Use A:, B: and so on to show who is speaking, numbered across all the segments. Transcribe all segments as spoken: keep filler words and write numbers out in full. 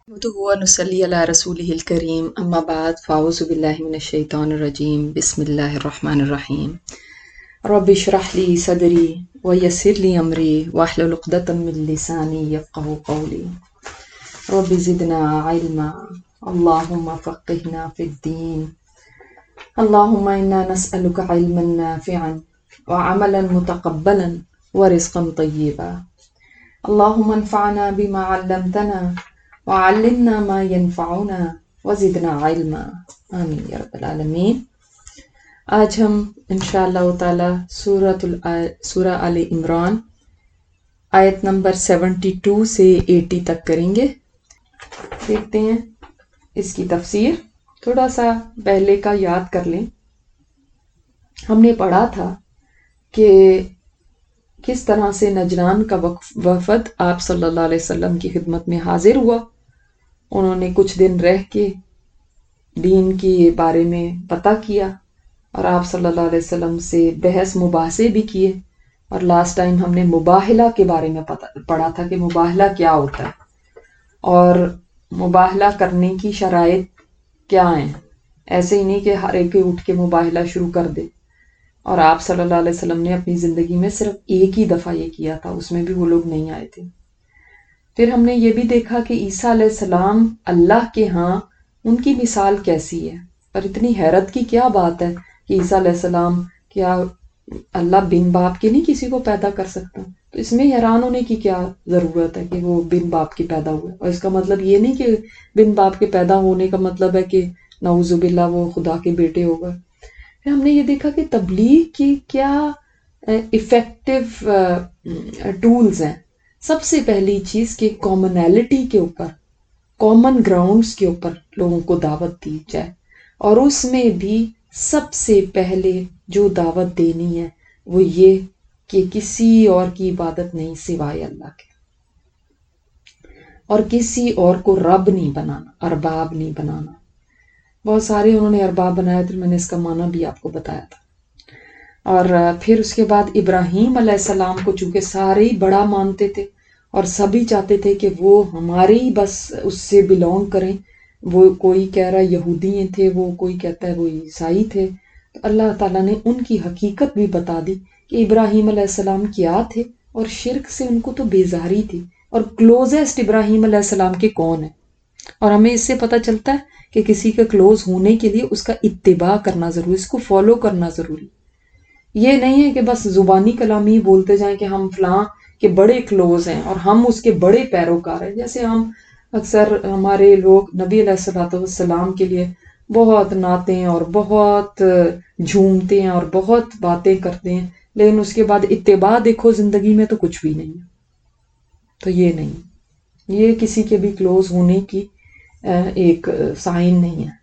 A: नहमदुहु व नुसल्ली अला रसूलिहिल करीम अम्मा बाद फ़ाऊज़ु बिल्लाहि मिनश शैतानिर रजीम बिस्मिल्लाहिर रहमानिर रहीम रब्बि इश्रह ली सदरी व यस्सिर ली अमरी वहलुल उक़दतम मिन लिसानी यफ़क़हू क़ौली रब्बि ज़िदना इल्मा अल्लाहुम्मा फ़क़्क़िहना फ़िद्दीन अल्लाहुम्मा इन्ना नस्अलुका इल्मन नाफ़िअन व अमलन मुतक़ब्बलन व रिज़्क़न तय्यिबा अल्लाहुम्मा अन्फ़अना बिमा अल्लमतना वअल्लिमना मा यनफ़अुना वज़िदना इल्मा आमीन या रब्बल आलमीन। आज हम इंशाअल्लाह ताला सूरतुल सूरा आले इमरान आयत नंबर बहत्तर से अस्सी तक करेंगे। देखते हैं इसकी तफसीर। थोड़ा सा पहले का याद कर लें। हमने पढ़ा था कि किस तरह से नजरान का वफद आप सल्लल्लाहु अलैहि वसल्लम की खिदमत में हाजिर हुआ। उन्होंने कुछ दिन रह के दीन के बारे में पता किया और आप सल्लल्लाहु अलैहि वसल्लम से बहस मुबाहसे भी किए। और लास्ट टाइम हमने मुबाहला के बारे में पता पढ़ा था कि मुबाहला क्या होता है और मुबाहला करने की शराइत क्या हैं। ऐसे ही नहीं कि हर एक उठ के मुबाहला शुरू कर दे। और आप सल्लल्लाहु अलैहि वसल्लम ने अपनी ज़िंदगी में सिर्फ एक ही दफ़ा ये किया था, उसमें भी वो लोग नहीं आए थे। फिर हमने ये भी देखा कि ईसा अलैहिस्सलाम अल्लाह के यहाँ उनकी मिसाल कैसी है। और इतनी हैरत की क्या बात है कि ईसा अलैहिस्सलाम क्या अल्लाह बिन बाप के नहीं किसी को पैदा कर सकता। तो इसमें हैरान होने की क्या ज़रूरत है कि वो बिन बाप के पैदा हुए। और इसका मतलब ये नहीं कि बिन बाप के पैदा होने का मतलब है कि नाउज़ुबिल्लाह वो खुदा के बेटे हो गए। फिर हमने ये देखा कि तबलीग की क्या इफ़ेक्टिव टूल्स हैं। सबसे पहली चीज़ कि कॉमनैलिटी के ऊपर, कॉमन ग्राउंड्स के ऊपर लोगों को दावत दी जाए। और उसमें भी सबसे पहले जो दावत देनी है वो ये कि किसी और की इबादत नहीं सिवाय अल्लाह के, और किसी और को रब नहीं बनाना, अरबाब नहीं बनाना। बहुत सारे उन्होंने अरबाब बनाए थे, मैंने इसका माना भी आपको बताया था। और फिर उसके बाद इब्राहीम अलैहिस्सलाम को चूंकि सारे ही बड़ा मानते थे और सभी चाहते थे कि वो हमारे ही बस उससे बिलोंग करें। वो कोई कह रहा है यहूदी थे, वो कोई कहता है वो ईसाई थे। तो अल्लाह ताला ने उनकी हकीकत भी बता दी कि इब्राहीम अलैहिस्सलाम क्या थे और शिर्क से उनको तो बेजारी थी। और क्लोजेस्ट इब्राहीम अलैहिस्सलाम के कौन है। और हमें इससे पता चलता है कि किसी के क्लोज होने के लिए उसका इत्तिबा करना ज़रूरी, इसको फॉलो करना ज़रूरी। ये नहीं है कि बस जुबानी कलामी बोलते जाएं कि हम फलां के बड़े क्लोज हैं और हम उसके बड़े पैरोकार हैं। जैसे हम अक्सर हमारे लोग नबी अलैहिस्सलाम के लिए बहुत नाते हैं और बहुत झूमते हैं और बहुत बातें करते हैं, लेकिन उसके बाद इत्तिबा देखो जिंदगी में तो कुछ भी नहीं है। तो ये नहीं, ये किसी के भी क्लोज होने की एक साइन नहीं है।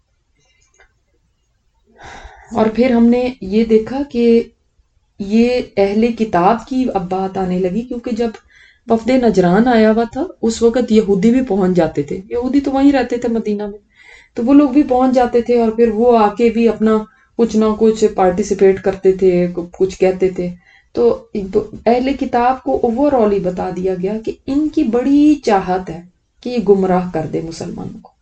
A: और फिर हमने ये देखा कि ये अहले किताब की अब बात आने लगी, क्योंकि जब वफद नजरान आया हुआ था उस वक़्त यहूदी भी पहुंच जाते थे। यहूदी तो वहीं रहते थे मदीना में, तो वो लोग भी पहुंच जाते थे और फिर वो आके भी अपना कुछ ना कुछ पार्टिसिपेट करते थे, कुछ कहते थे। तो अहले किताब को ओवरऑल ही बता दिया गया कि इनकी बड़ी चाहत है कि ये गुमराह कर दे मुसलमानों को।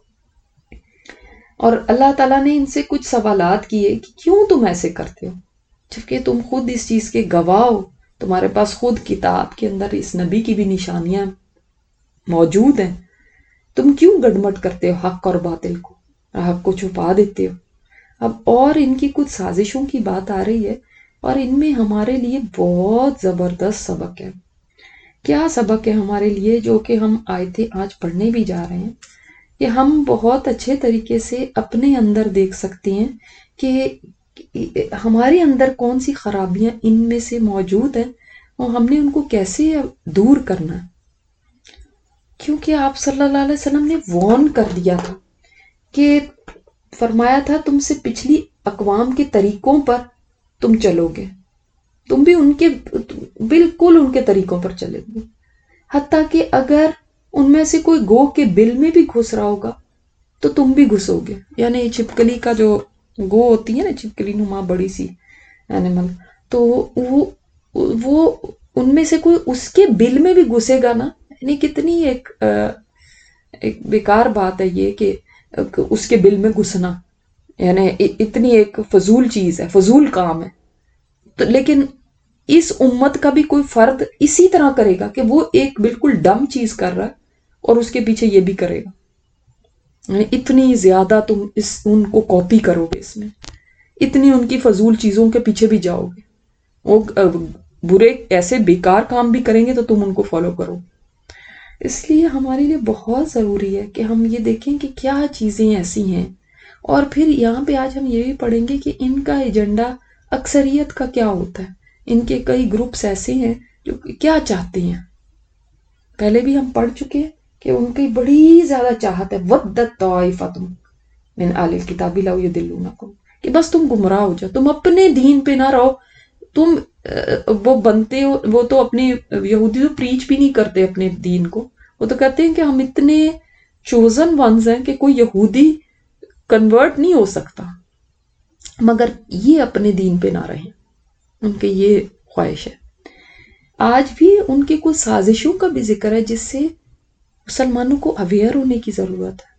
A: और अल्लाह ताला ने इनसे कुछ सवालात किए कि क्यों तुम ऐसे करते हो, जबकि तुम खुद इस चीज के गवाह हो। तुम्हारे पास खुद किताब के अंदर इस नबी की भी निशानियां मौजूद हैं। तुम क्यों गड़मट करते हो हक और बातिल को, हक को छुपा देते हो। अब और इनकी कुछ साजिशों की बात आ रही है और इनमें हमारे लिए बहुत जबरदस्त सबक है। क्या सबक है हमारे लिए, जो कि हम आयतें आज पढ़ने भी जा रहे हैं, कि हम बहुत अच्छे तरीके से अपने अंदर देख सकते हैं कि हमारे अंदर कौन सी खराबियां इनमें से मौजूद हैं और हमने उनको कैसे दूर करना है। क्योंकि आप सल्लल्लाहु अलैहि वसल्लम ने वार्न कर दिया था, कि फरमाया था तुमसे पिछली अकवाम के तरीकों पर तुम चलोगे, तुम भी उनके बिल्कुल उनके तरीकों पर चलोगे। हत्ता कि अगर उनमें से कोई गो के बिल में भी घुस रहा होगा तो तुम भी घुसोगे। यानी छिपकली का जो गो होती है ना, छिपकली नुमा बड़ी सी एनिमल, तो वो वो उनमें से कोई उसके बिल में भी घुसेगा ना। यानी कितनी एक ایک بیکار بات ہے یہ کہ اس کے بل میں گھسنا، یعنی اتنی ایک فضول چیز ہے، فضول کام ہے. تو لیکن اس امت کا بھی کوئی فرد اسی طرح کرے گا کہ وہ ایک بالکل ڈم چیز کر رہا ہے اور اس کے پیچھے یہ بھی کرے گا. یعنی اتنی زیادہ تم اس ان کو کاپی کرو گے، اس میں اتنی ان کی فضول چیزوں کے پیچھے بھی جاؤ گے. وہ برے ایسے بیکار کام بھی کریں گے تو تم ان کو فالو کرو. اس لیے ہمارے لیے بہت ضروری ہے کہ ہم یہ دیکھیں کہ کیا چیزیں ایسی ہیں، اور پھر یہاں پہ آج ہم یہ بھی پڑھیں گے کہ ان کا ایجنڈا اکثریت کا کیا ہوتا ہے. ان کے کئی گروپس ایسے ہیں جو کیا چاہتے ہیں. پہلے بھی ہم پڑھ چکے ہیں کہ ان کی بڑی زیادہ چاہت ہے وَدَّتْ طَائِفَةٌ مِنْ أَهْلِ الْكِتَابِ لَوْ يُضِلُّونَكُمْ، کہ بس تم گمراہ ہو جاؤ، تم اپنے دین پہ نہ رہو. تم وہ بنتے ہو، وہ تو اپنے یہودی تو پریچ بھی نہیں کرتے اپنے دین کو. وہ تو کہتے ہیں کہ ہم اتنے چوزن ونز ہیں کہ کوئی یہودی کنورٹ نہیں ہو سکتا، مگر یہ اپنے دین پہ نہ رہیں. ان کی یہ خواہش ہے. آج بھی ان کی کچھ سازشوں کا بھی ذکر ہے جس سے مسلمانوں کو اویئر ہونے کی ضرورت ہے،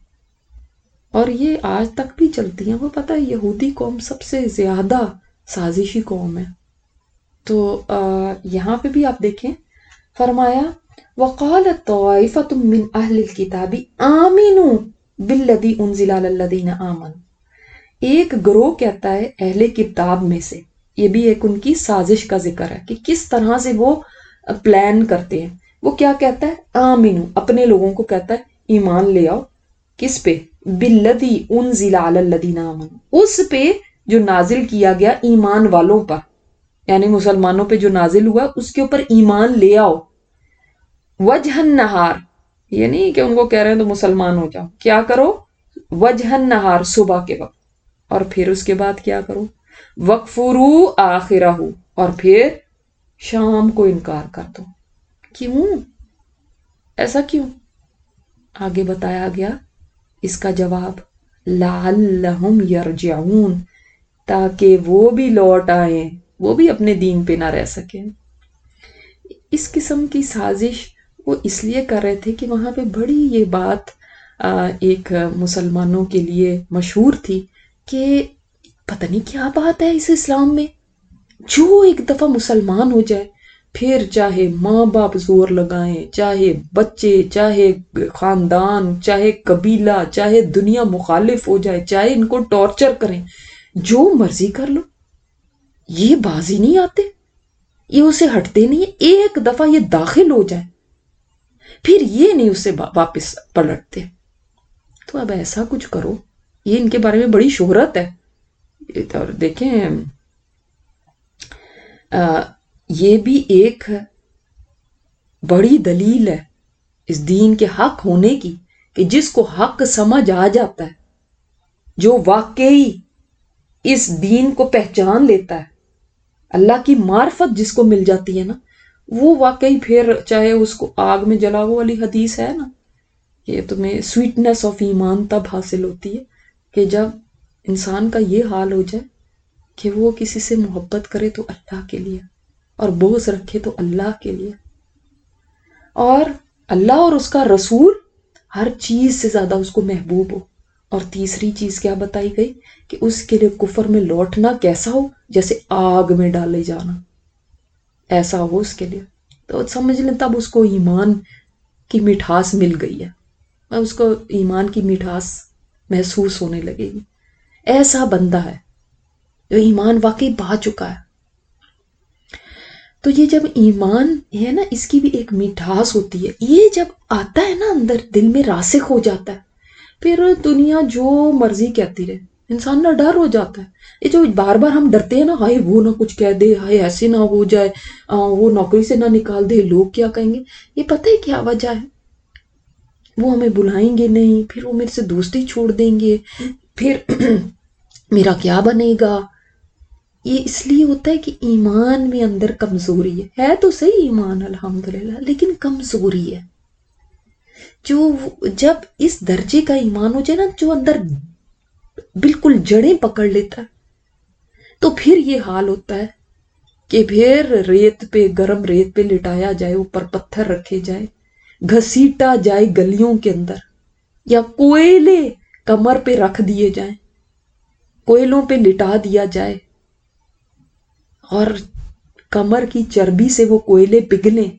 A: اور یہ آج تک بھی چلتی ہیں. وہ پتہ ہے یہودی قوم سب سے زیادہ سازشی قوم ہے. تو یہاں پہ بھی آپ دیکھیں فرمایا وَقَالَتْ طَائِفَةٌ مِّنْ أَهْلِ الْكِتَابِ آمِنُوا بِالَّذِي أُنزِلَ عَلَى الَّذِينَ آمَنُوا. ایک گروہ کہتا ہے اہل کتاب میں سے، یہ بھی ایک ان کی سازش کا ذکر ہے کہ کس طرح سے وہ پلان کرتے ہیں. وہ کیا کہتا ہے؟ آمنو، اپنے لوگوں کو کہتا ہے ایمان لے آؤ. کس پہ؟ بالذی انزل علی الذین آمنوا، اس پہ جو نازل کیا گیا ایمان والوں پر، یعنی مسلمانوں پہ جو نازل ہوا اس کے اوپر ایمان لے آؤ. وجہ النہار، یہ نہیں کہ ان کو کہہ رہے ہیں تو مسلمان ہو جاؤ. کیا کرو؟ وجہ النہار، صبح کے وقت، اور پھر اس کے بعد کیا کرو؟ وَکْفُرُوا آخِرَہُ، اور پھر شام کو انکار کر دو. کیوں ایسا کیوں؟ آگے بتایا گیا اس کا جواب لَعَلَّهُمْ يَرْجِعُونَ، تاکہ وہ بھی لوٹ آئیں، وہ بھی اپنے دین پہ نہ رہ سکیں. اس قسم کی سازش وہ اس لیے کر رہے تھے کہ وہاں پہ بڑی یہ بات ایک مسلمانوں کے لیے مشہور تھی کہ پتہ نہیں کیا بات ہے اس اسلام میں، جو ایک دفعہ مسلمان ہو جائے پھر چاہے ماں باپ زور لگائیں، چاہے بچے، چاہے خاندان، چاہے قبیلہ، چاہے دنیا مخالف ہو جائے، چاہے ان کو ٹارچر کریں، جو مرضی کر لو، یہ بازی نہیں آتے، یہ اسے ہٹتے نہیں. ایک دفعہ یہ داخل ہو جائے پھر یہ نہیں اسے واپس پلٹتے. تو اب ایسا کچھ کرو، یہ ان کے بارے میں بڑی شہرت ہے. اور دیکھیں آ, یہ بھی ایک بڑی دلیل ہے اس دین کے حق ہونے کی کہ جس کو حق سمجھ آ جاتا ہے، جو واقعی اس دین کو پہچان لیتا ہے، اللہ کی معرفت جس کو مل جاتی ہے نا، وہ واقعی پھر چاہے اس کو آگ میں جلاؤ والی حدیث ہے نا، کہ تمہیں سویٹنس آف ایمان تب حاصل ہوتی ہے کہ جب انسان کا یہ حال ہو جائے کہ وہ کسی سے محبت کرے تو اللہ کے لیے، اور بغض رکھے تو اللہ کے لیے، اور اللہ اور اس کا رسول ہر چیز سے زیادہ اس کو محبوب ہو. اور تیسری چیز کیا بتائی گئی کہ اس کے لیے کفر میں لوٹنا کیسا ہو؟ جیسے آگ میں ڈالے جانا، ایسا ہو اس کے لیے. تو سمجھ لیں تب اس کو ایمان کی مٹھاس مل گئی ہے، اس کو ایمان کی مٹھاس محسوس ہونے لگے گی. ایسا بندہ ہے جو ایمان واقعی پا چکا ہے. تو یہ جب ایمان ہے نا، اس کی بھی ایک مٹھاس ہوتی ہے. یہ جب آتا ہے نا اندر دل میں راسخ ہو جاتا ہے، پھر دنیا جو مرضی کہتی رہے انسان نہ ڈر ہو جاتا ہے. یہ جو بار بار ہم ڈرتے ہیں نا، ہائے وہ نہ کچھ کہہ دے، ہائے ایسے نہ ہو جائے، وہ نوکری سے نہ نکال دے، لوگ کیا کہیں گے. یہ پتہ ہے کیا وجہ ہے؟ وہ ہمیں بلائیں گے نہیں، پھر وہ میرے سے دوستی چھوڑ دیں گے، پھر میرا کیا بنے گا. یہ اس لیے ہوتا ہے کہ ایمان میں اندر کمزوری ہے. ہے تو صحیح ایمان الحمدللہ، لیکن کمزوری ہے. جو جب اس درجے کا ایمان ہو جائے نا، جو اندر بالکل جڑیں پکڑ لیتا ہے، تو پھر یہ حال ہوتا ہے کہ پھر ریت پہ، گرم ریت پہ لٹایا جائے، اوپر پتھر رکھے جائے، گھسیٹا جائے گلیوں کے اندر، یا کوئلے کمر پہ رکھ دیے جائیں، کوئلوں پہ لٹا دیا جائے اور کمر کی چربی سے وہ کوئلے پگھلیں،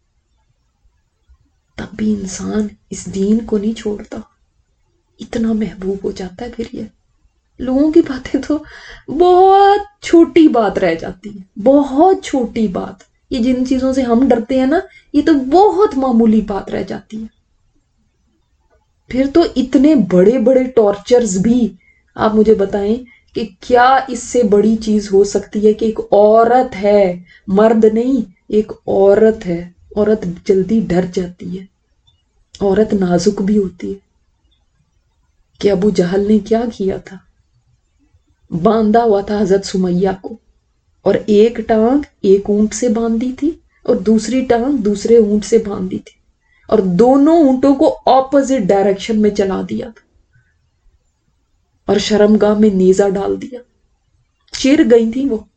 A: تب بھی انسان اس دین کو نہیں چھوڑتا، اتنا محبوب ہو جاتا ہے۔ پھر یہ لوگوں کی باتیں تو بہت چھوٹی بات رہ جاتی ہے، بہت چھوٹی بات، یہ جن چیزوں سے ہم ڈرتے ہیں نا، یہ تو بہت معمولی بات رہ جاتی ہے۔ پھر تو اتنے بڑے بڑے ٹارچرز بھی، آپ مجھے بتائیں کہ کیا اس سے بڑی چیز ہو سکتی ہے کہ ایک عورت ہے، مرد نہیں، ایک عورت ہے، عورت جلدی ڈر جاتی ہے، عورت نازک بھی ہوتی ہے۔ کہ ابو جہل نے کیا کیا تھا، باندھا ہوا تھا حضرت سمیہ کو، اور ایک ٹانگ ایک اونٹ سے باندھی تھی اور دوسری ٹانگ دوسرے اونٹ سے باندھی تھی، اور دونوں اونٹوں کو اپوزٹ ڈائریکشن میں چلا دیا تھا، اور شرمگاہ میں نیزہ ڈال دیا، چر گئی تھی وہ،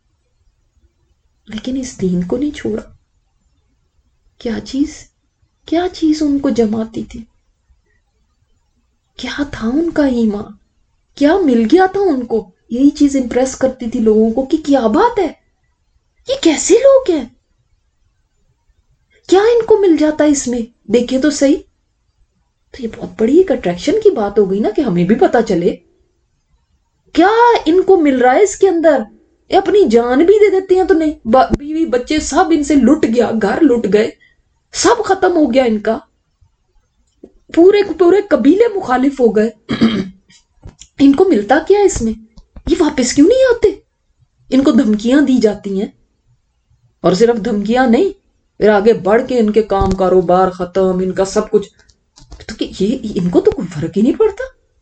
A: لیکن اس دین کو نہیں چھوڑا۔ کیا چیز کیا چیز ان کو جماتی تھی، کیا تھا ان کا ایمان، کیا مل گیا تھا ان کو، یہی چیز امپریس کرتی تھی لوگوں کو کہ کیا بات ہے، یہ کیسے لوگ ہیں، کیا ان کو مل جاتا ہے اس میں، دیکھیں تو صحیح۔ تو یہ بہت بڑی ایک اٹریکشن کی بات ہو گئی نا، کہ ہمیں بھی پتا چلے کیا ان کو مل رہا ہے اس کے اندر۔ یہ اپنی جان بھی دے دیتے ہیں تو نہیں، بیوی بچے سب ان سے لٹ گیا، گھر لٹ گئے، سب ختم ہو گیا ان کا، پورے پورے قبیلے مخالف ہو گئے۔ ان کو ملتا کیا اس میں، یہ واپس کیوں نہیں آتے؟ ان کو دھمکیاں دی جاتی ہیں، اور صرف دھمکیاں نہیں، پھر آگے بڑھ کے ان کے کام کاروبار ختم، ان کا سب کچھ، تو کہ یہ ان کو تو کوئی فرق ہی نہیں پڑتا۔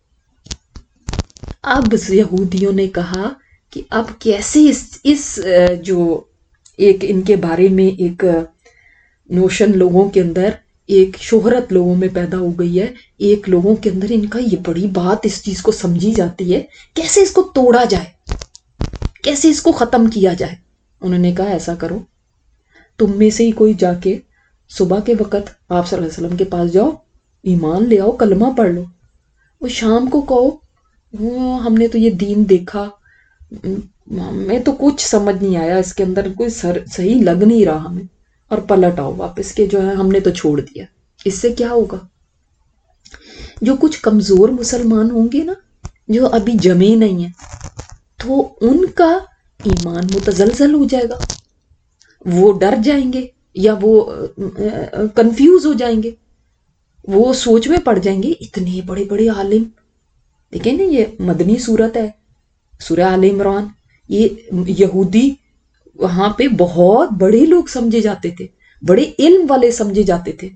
A: اب یہودیوں نے کہا کہ اب کیسے اس اس جو ایک ان کے بارے میں ایک نوشن لوگوں کے اندر، ایک شہرت لوگوں میں پیدا ہو گئی ہے، ایک لوگوں کے اندر ان کا یہ بڑی بات اس چیز کو سمجھی جاتی ہے، کیسے اس کو توڑا جائے، کیسے اس کو ختم کیا جائے۔ انہوں نے کہا ایسا کرو، تم میں سے ہی کوئی جا کے صبح کے وقت آپ صلی اللہ علیہ وسلم کے پاس جاؤ، ایمان لے آؤ، کلمہ پڑھ لو، وہ شام کو کہو ہم نے تو یہ دین دیکھا، ہمیں تو کچھ سمجھ نہیں آیا اس کے اندر، کوئی صحیح لگ نہیں رہا ہمیں، اور پلٹ آؤ واپس کے جو ہے ہم نے تو چھوڑ دیا۔ اس سے کیا ہوگا، جو کچھ کمزور مسلمان ہوں گے نا، جو ابھی جمے نہیں ہیں، تو ان کا ایمان متزلزل ہو جائے گا، وہ ڈر جائیں گے، یا وہ کنفیوز ہو جائیں گے، وہ سوچ میں پڑ جائیں گے، اتنے بڑے بڑے عالم، دیکھیں نا یہ مدنی صورت ہے، سورہ آل عمران، یہ یہودی وہاں پہ بہت بڑے لوگ سمجھے جاتے تھے، بڑے علم والے سمجھے جاتے تھے۔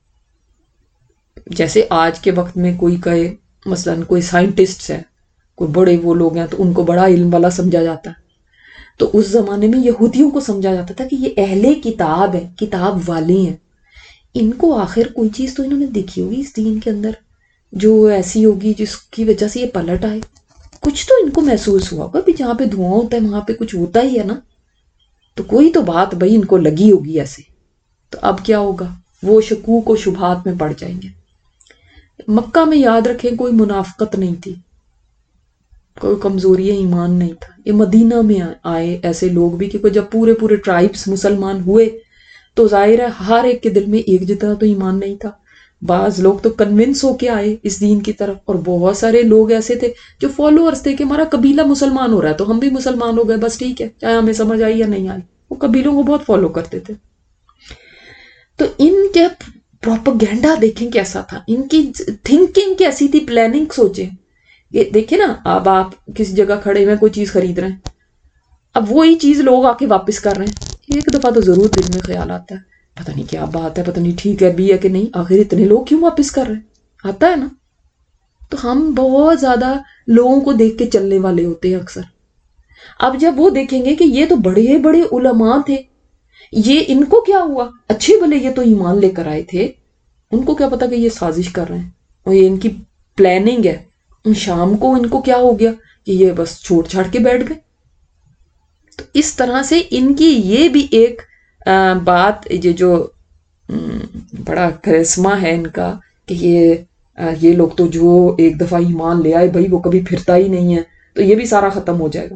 A: جیسے آج کے وقت میں کوئی کہے مثلا کوئی سائنٹسٹ ہے، کوئی بڑے وہ لوگ ہیں تو ان کو بڑا علم والا سمجھا جاتا ہے، تو اس زمانے میں یہودیوں کو سمجھا جاتا تھا کہ یہ اہل کتاب ہے، کتاب والے ہیں، ان کو آخر کوئی چیز تو انہوں نے دیکھی ہوگی اس دین کے اندر جو ایسی ہوگی جس کی وجہ سے یہ پلٹ آئے، کچھ تو ان کو محسوس ہوا ہوگا بھی جہاں پہ دھواں ہوتا ہے وہاں پہ کچھ ہوتا ہی ہے نا، تو کوئی تو بات بھائی ان کو لگی ہوگی ایسے۔ تو اب کیا ہوگا، وہ شکوک و شبہات میں پڑ جائیں گے۔ مکہ میں یاد رکھیں کوئی منافقت نہیں تھی، کوئی کمزوری ایمان نہیں تھا، یہ مدینہ میں آئے ایسے لوگ بھی، کیونکہ جب پورے پورے ٹرائبس مسلمان ہوئے تو ظاہر ہے ہر ایک کے دل میں ایک جتنا تو ایمان نہیں تھا، بعض لوگ تو کنونس ہو کے آئے اس دین کی طرف، اور بہت سارے لوگ ایسے تھے جو فالوورز تھے کہ ہمارا قبیلہ مسلمان ہو رہا ہے تو ہم بھی مسلمان ہو گئے، بس ٹھیک ہے چاہے ہمیں سمجھ آئی یا نہیں آئی، وہ قبیلوں کو بہت فالو کرتے تھے۔ تو ان کے پروپیگینڈا دیکھیں کیسا تھا، ان کی تھنکنگ کیسی تھی، پلاننگ سوچیں، یہ دیکھیں نا، اب آپ کسی جگہ کھڑے ہوئے کوئی چیز خرید رہے ہیں، اب وہی چیز لوگ آ کے واپس کر رہے ہیں، ایک دفعہ تو ضرور دل میں خیال آتا ہے پتہ نہیں کیا بات ہے، پتہ نہیں ٹھیک ہے بھی ہے کہ نہیں، آخر اتنے لوگ کیوں واپس کر رہے ہیں، آتا ہے نا۔ تو ہم بہت زیادہ لوگوں کو دیکھ کے چلنے والے ہوتے ہیں اکثر۔ اب جب وہ دیکھیں گے کہ یہ تو بڑے بڑے علماء تھے، یہ ان کو کیا ہوا، اچھے بھلے یہ تو ایمان لے کر آئے تھے، ان کو کیا پتا کہ یہ سازش کر رہے ہیں اور یہ ان کی پلاننگ ہے، شام کو ان کو کیا ہو گیا کہ یہ بس چھوڑ چھاڑ کے بیٹھ گئے۔ تو اس طرح سے ان کی یہ بھی ایک بات، یہ جو بڑا کرسما ہے ان کا کہ یہ یہ لوگ تو جو ایک دفعہ ایمان لے آئے بھائی وہ کبھی پھرتا ہی نہیں ہے، تو یہ بھی سارا ختم ہو جائے گا۔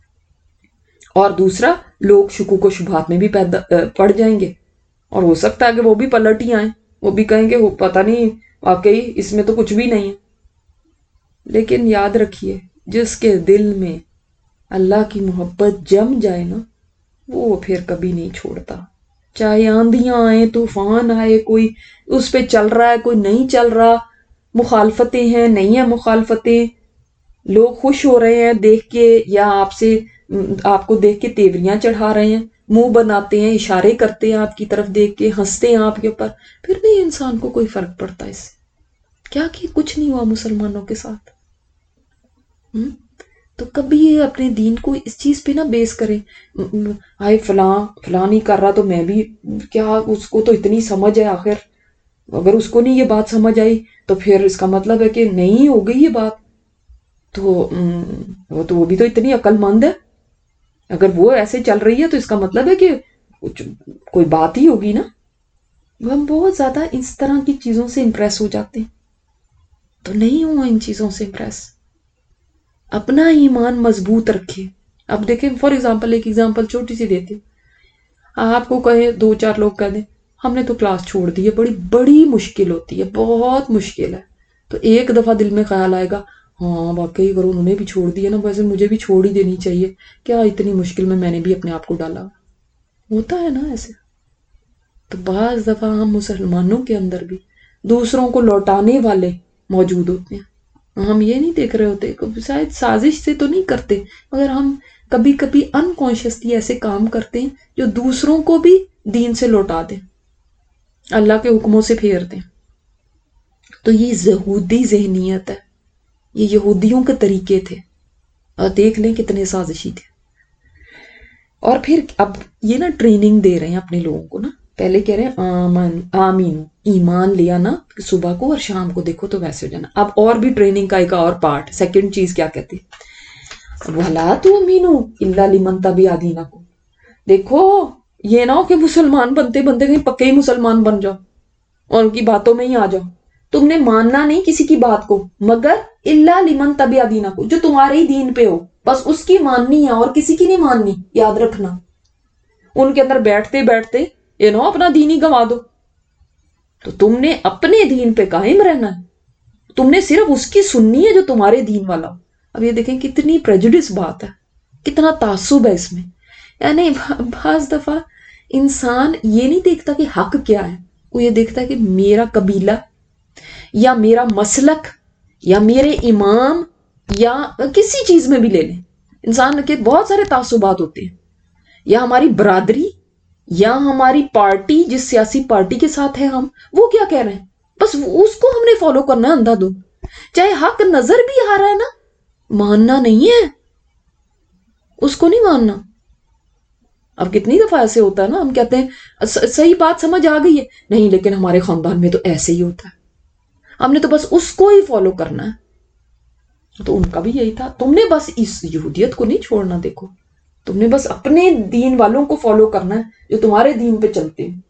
A: اور دوسرا، لوگ شکوک و شبہات میں بھی پیدا پڑ جائیں گے، اور ہو سکتا ہے کہ وہ بھی پلٹ ہی آئیں، وہ بھی کہیں گے پتہ نہیں واقعی اس میں تو کچھ بھی نہیں ہے۔ لیکن یاد رکھیے، جس کے دل میں اللہ کی محبت جم جائے نا، وہ پھر کبھی نہیں چھوڑتا، چاہے آندیاں آئیں، طوفان آئے، کوئی اس پہ چل رہا ہے کوئی نہیں چل رہا، مخالفتیں ہیں نہیں ہیں مخالفتیں، لوگ خوش ہو رہے ہیں دیکھ کے یا آپ سے آپ کو دیکھ کے تیوریاں چڑھا رہے ہیں، منہ بناتے ہیں، اشارے کرتے ہیں آپ کی طرف دیکھ کے، ہنستے ہیں آپ کے اوپر، پھر نہیں انسان کو کوئی فرق پڑتا اس سے کیا کہ کچھ نہیں ہوا مسلمانوں کے ساتھ۔ ہم؟ تو کبھی اپنے دین کو اس چیز پہ نہ بیس کریں، آئے فلاں فلاں نہیں کر رہا تو میں بھی کیا، اس کو تو اتنی سمجھ ہے، آخر اگر اس کو نہیں یہ بات سمجھ آئی تو پھر اس کا مطلب ہے کہ نہیں ہو گئی یہ بات، تو وہ تو وہ بھی تو اتنی عقل مند ہے، اگر وہ ایسے چل رہی ہے تو اس کا مطلب ہے کہ کچھ کوئی بات ہی ہوگی نا۔ ہم بہت زیادہ اس طرح کی چیزوں سے امپریس ہو جاتے ہیں، تو نہیں ہوا ان چیزوں سے امپریس، اپنا ایمان مضبوط رکھے۔ اب دیکھیں فار ایگزامپل، ایک ایگزامپل چھوٹی سی دیتی ہوں، آپ کو کہے دو چار لوگ کہہ دیں ہم نے تو کلاس چھوڑ دی ہے، بڑی بڑی مشکل ہوتی ہے، بہت مشکل ہے، تو ایک دفعہ دل میں خیال آئے گا ہاں واقعی اگر انہوں نے بھی چھوڑ دی ہے نا، ویسے مجھے بھی چھوڑ ہی دینی چاہیے، کیا اتنی مشکل میں میں نے بھی اپنے آپ کو ڈالا، ہوتا ہے نا ایسے۔ تو بعض دفعہ ہم مسلمانوں کے اندر بھی دوسروں کو لوٹانے والے موجود ہوتے ہیں، ہم یہ نہیں دیکھ رہے ہوتے، شاید سازش سے تو نہیں کرتے، مگر ہم کبھی کبھی انکانشیسلی ایسے کام کرتے ہیں جو دوسروں کو بھی دین سے لوٹا دیں، اللہ کے حکموں سے پھیر دیں۔ تو یہ یہودی ذہنیت ہے، یہ یہودیوں کے طریقے تھے، اور دیکھ لیں کتنے سازشی تھے۔ اور پھر اب یہ نا ٹریننگ دے رہے ہیں اپنے لوگوں کو نا، پہلے کہہ رہے ہیں آمن آمین، ایمان لیا نا صبح کو اور شام کو دیکھو تو ویسے ہو جانا۔ اب اور بھی ٹریننگ کا ایک اور پارٹ، سیکنڈ چیز کیا کہتی ہے، وَلَا تُؤْمِنُوا إِلَّا لِمَن تَبِعَ دِينَكُمْ، دیکھو یہ نہ ہو کہ مسلمان بنتے بنتے کہیں پکے ہی مسلمان بن جاؤ اور ان کی باتوں میں ہی آ جاؤ، تم نے ماننا نہیں کسی کی بات کو، مگر الا لمن تبع دینکم، جو تمہارے ہی دین پہ ہو بس اس کی ماننی ہے اور کسی کی نہیں ماننی، یاد رکھنا۔ ان کے اندر بیٹھتے بیٹھتے یہ نہ اپنا دین ہی گنوا دو، تو تم نے اپنے دین پہ قائم رہنا ہے، تم نے صرف اس کی سننی ہے جو تمہارے دین والا ہو۔ اب یہ دیکھیں کتنی پریجوڈس بات ہے، کتنا تعصب ہے اس میں، یعنی بعض دفعہ انسان یہ نہیں دیکھتا کہ حق کیا ہے، وہ یہ دیکھتا ہے کہ میرا قبیلہ یا میرا مسلک یا میرے امام یا کسی چیز میں بھی لے لیں، انسان کے بہت سارے تعصبات ہوتے ہیں، یا ہماری برادری یا ہماری پارٹی، جس سیاسی پارٹی کے ساتھ ہے ہم، وہ کیا کہہ رہے ہیں بس اس کو ہم نے فالو کرنا ہے اندھا دھند، چاہے حق نظر بھی آ رہا ہے نا، ماننا نہیں ہے، اس کو نہیں ماننا۔ اب کتنی دفعہ ایسے ہوتا ہے نا، ہم کہتے ہیں صحیح بات سمجھ آ گئی ہے، نہیں لیکن ہمارے خاندان میں تو ایسے ہی ہوتا ہے، ہم نے تو بس اس کو ہی فالو کرنا ہے۔ تو ان کا بھی یہی تھا، تم نے بس اس یہودیت کو نہیں چھوڑنا، دیکھو تم نے بس اپنے دین والوں کو فالو کرنا ہے جو تمہارے دین پہ چلتے ہیں۔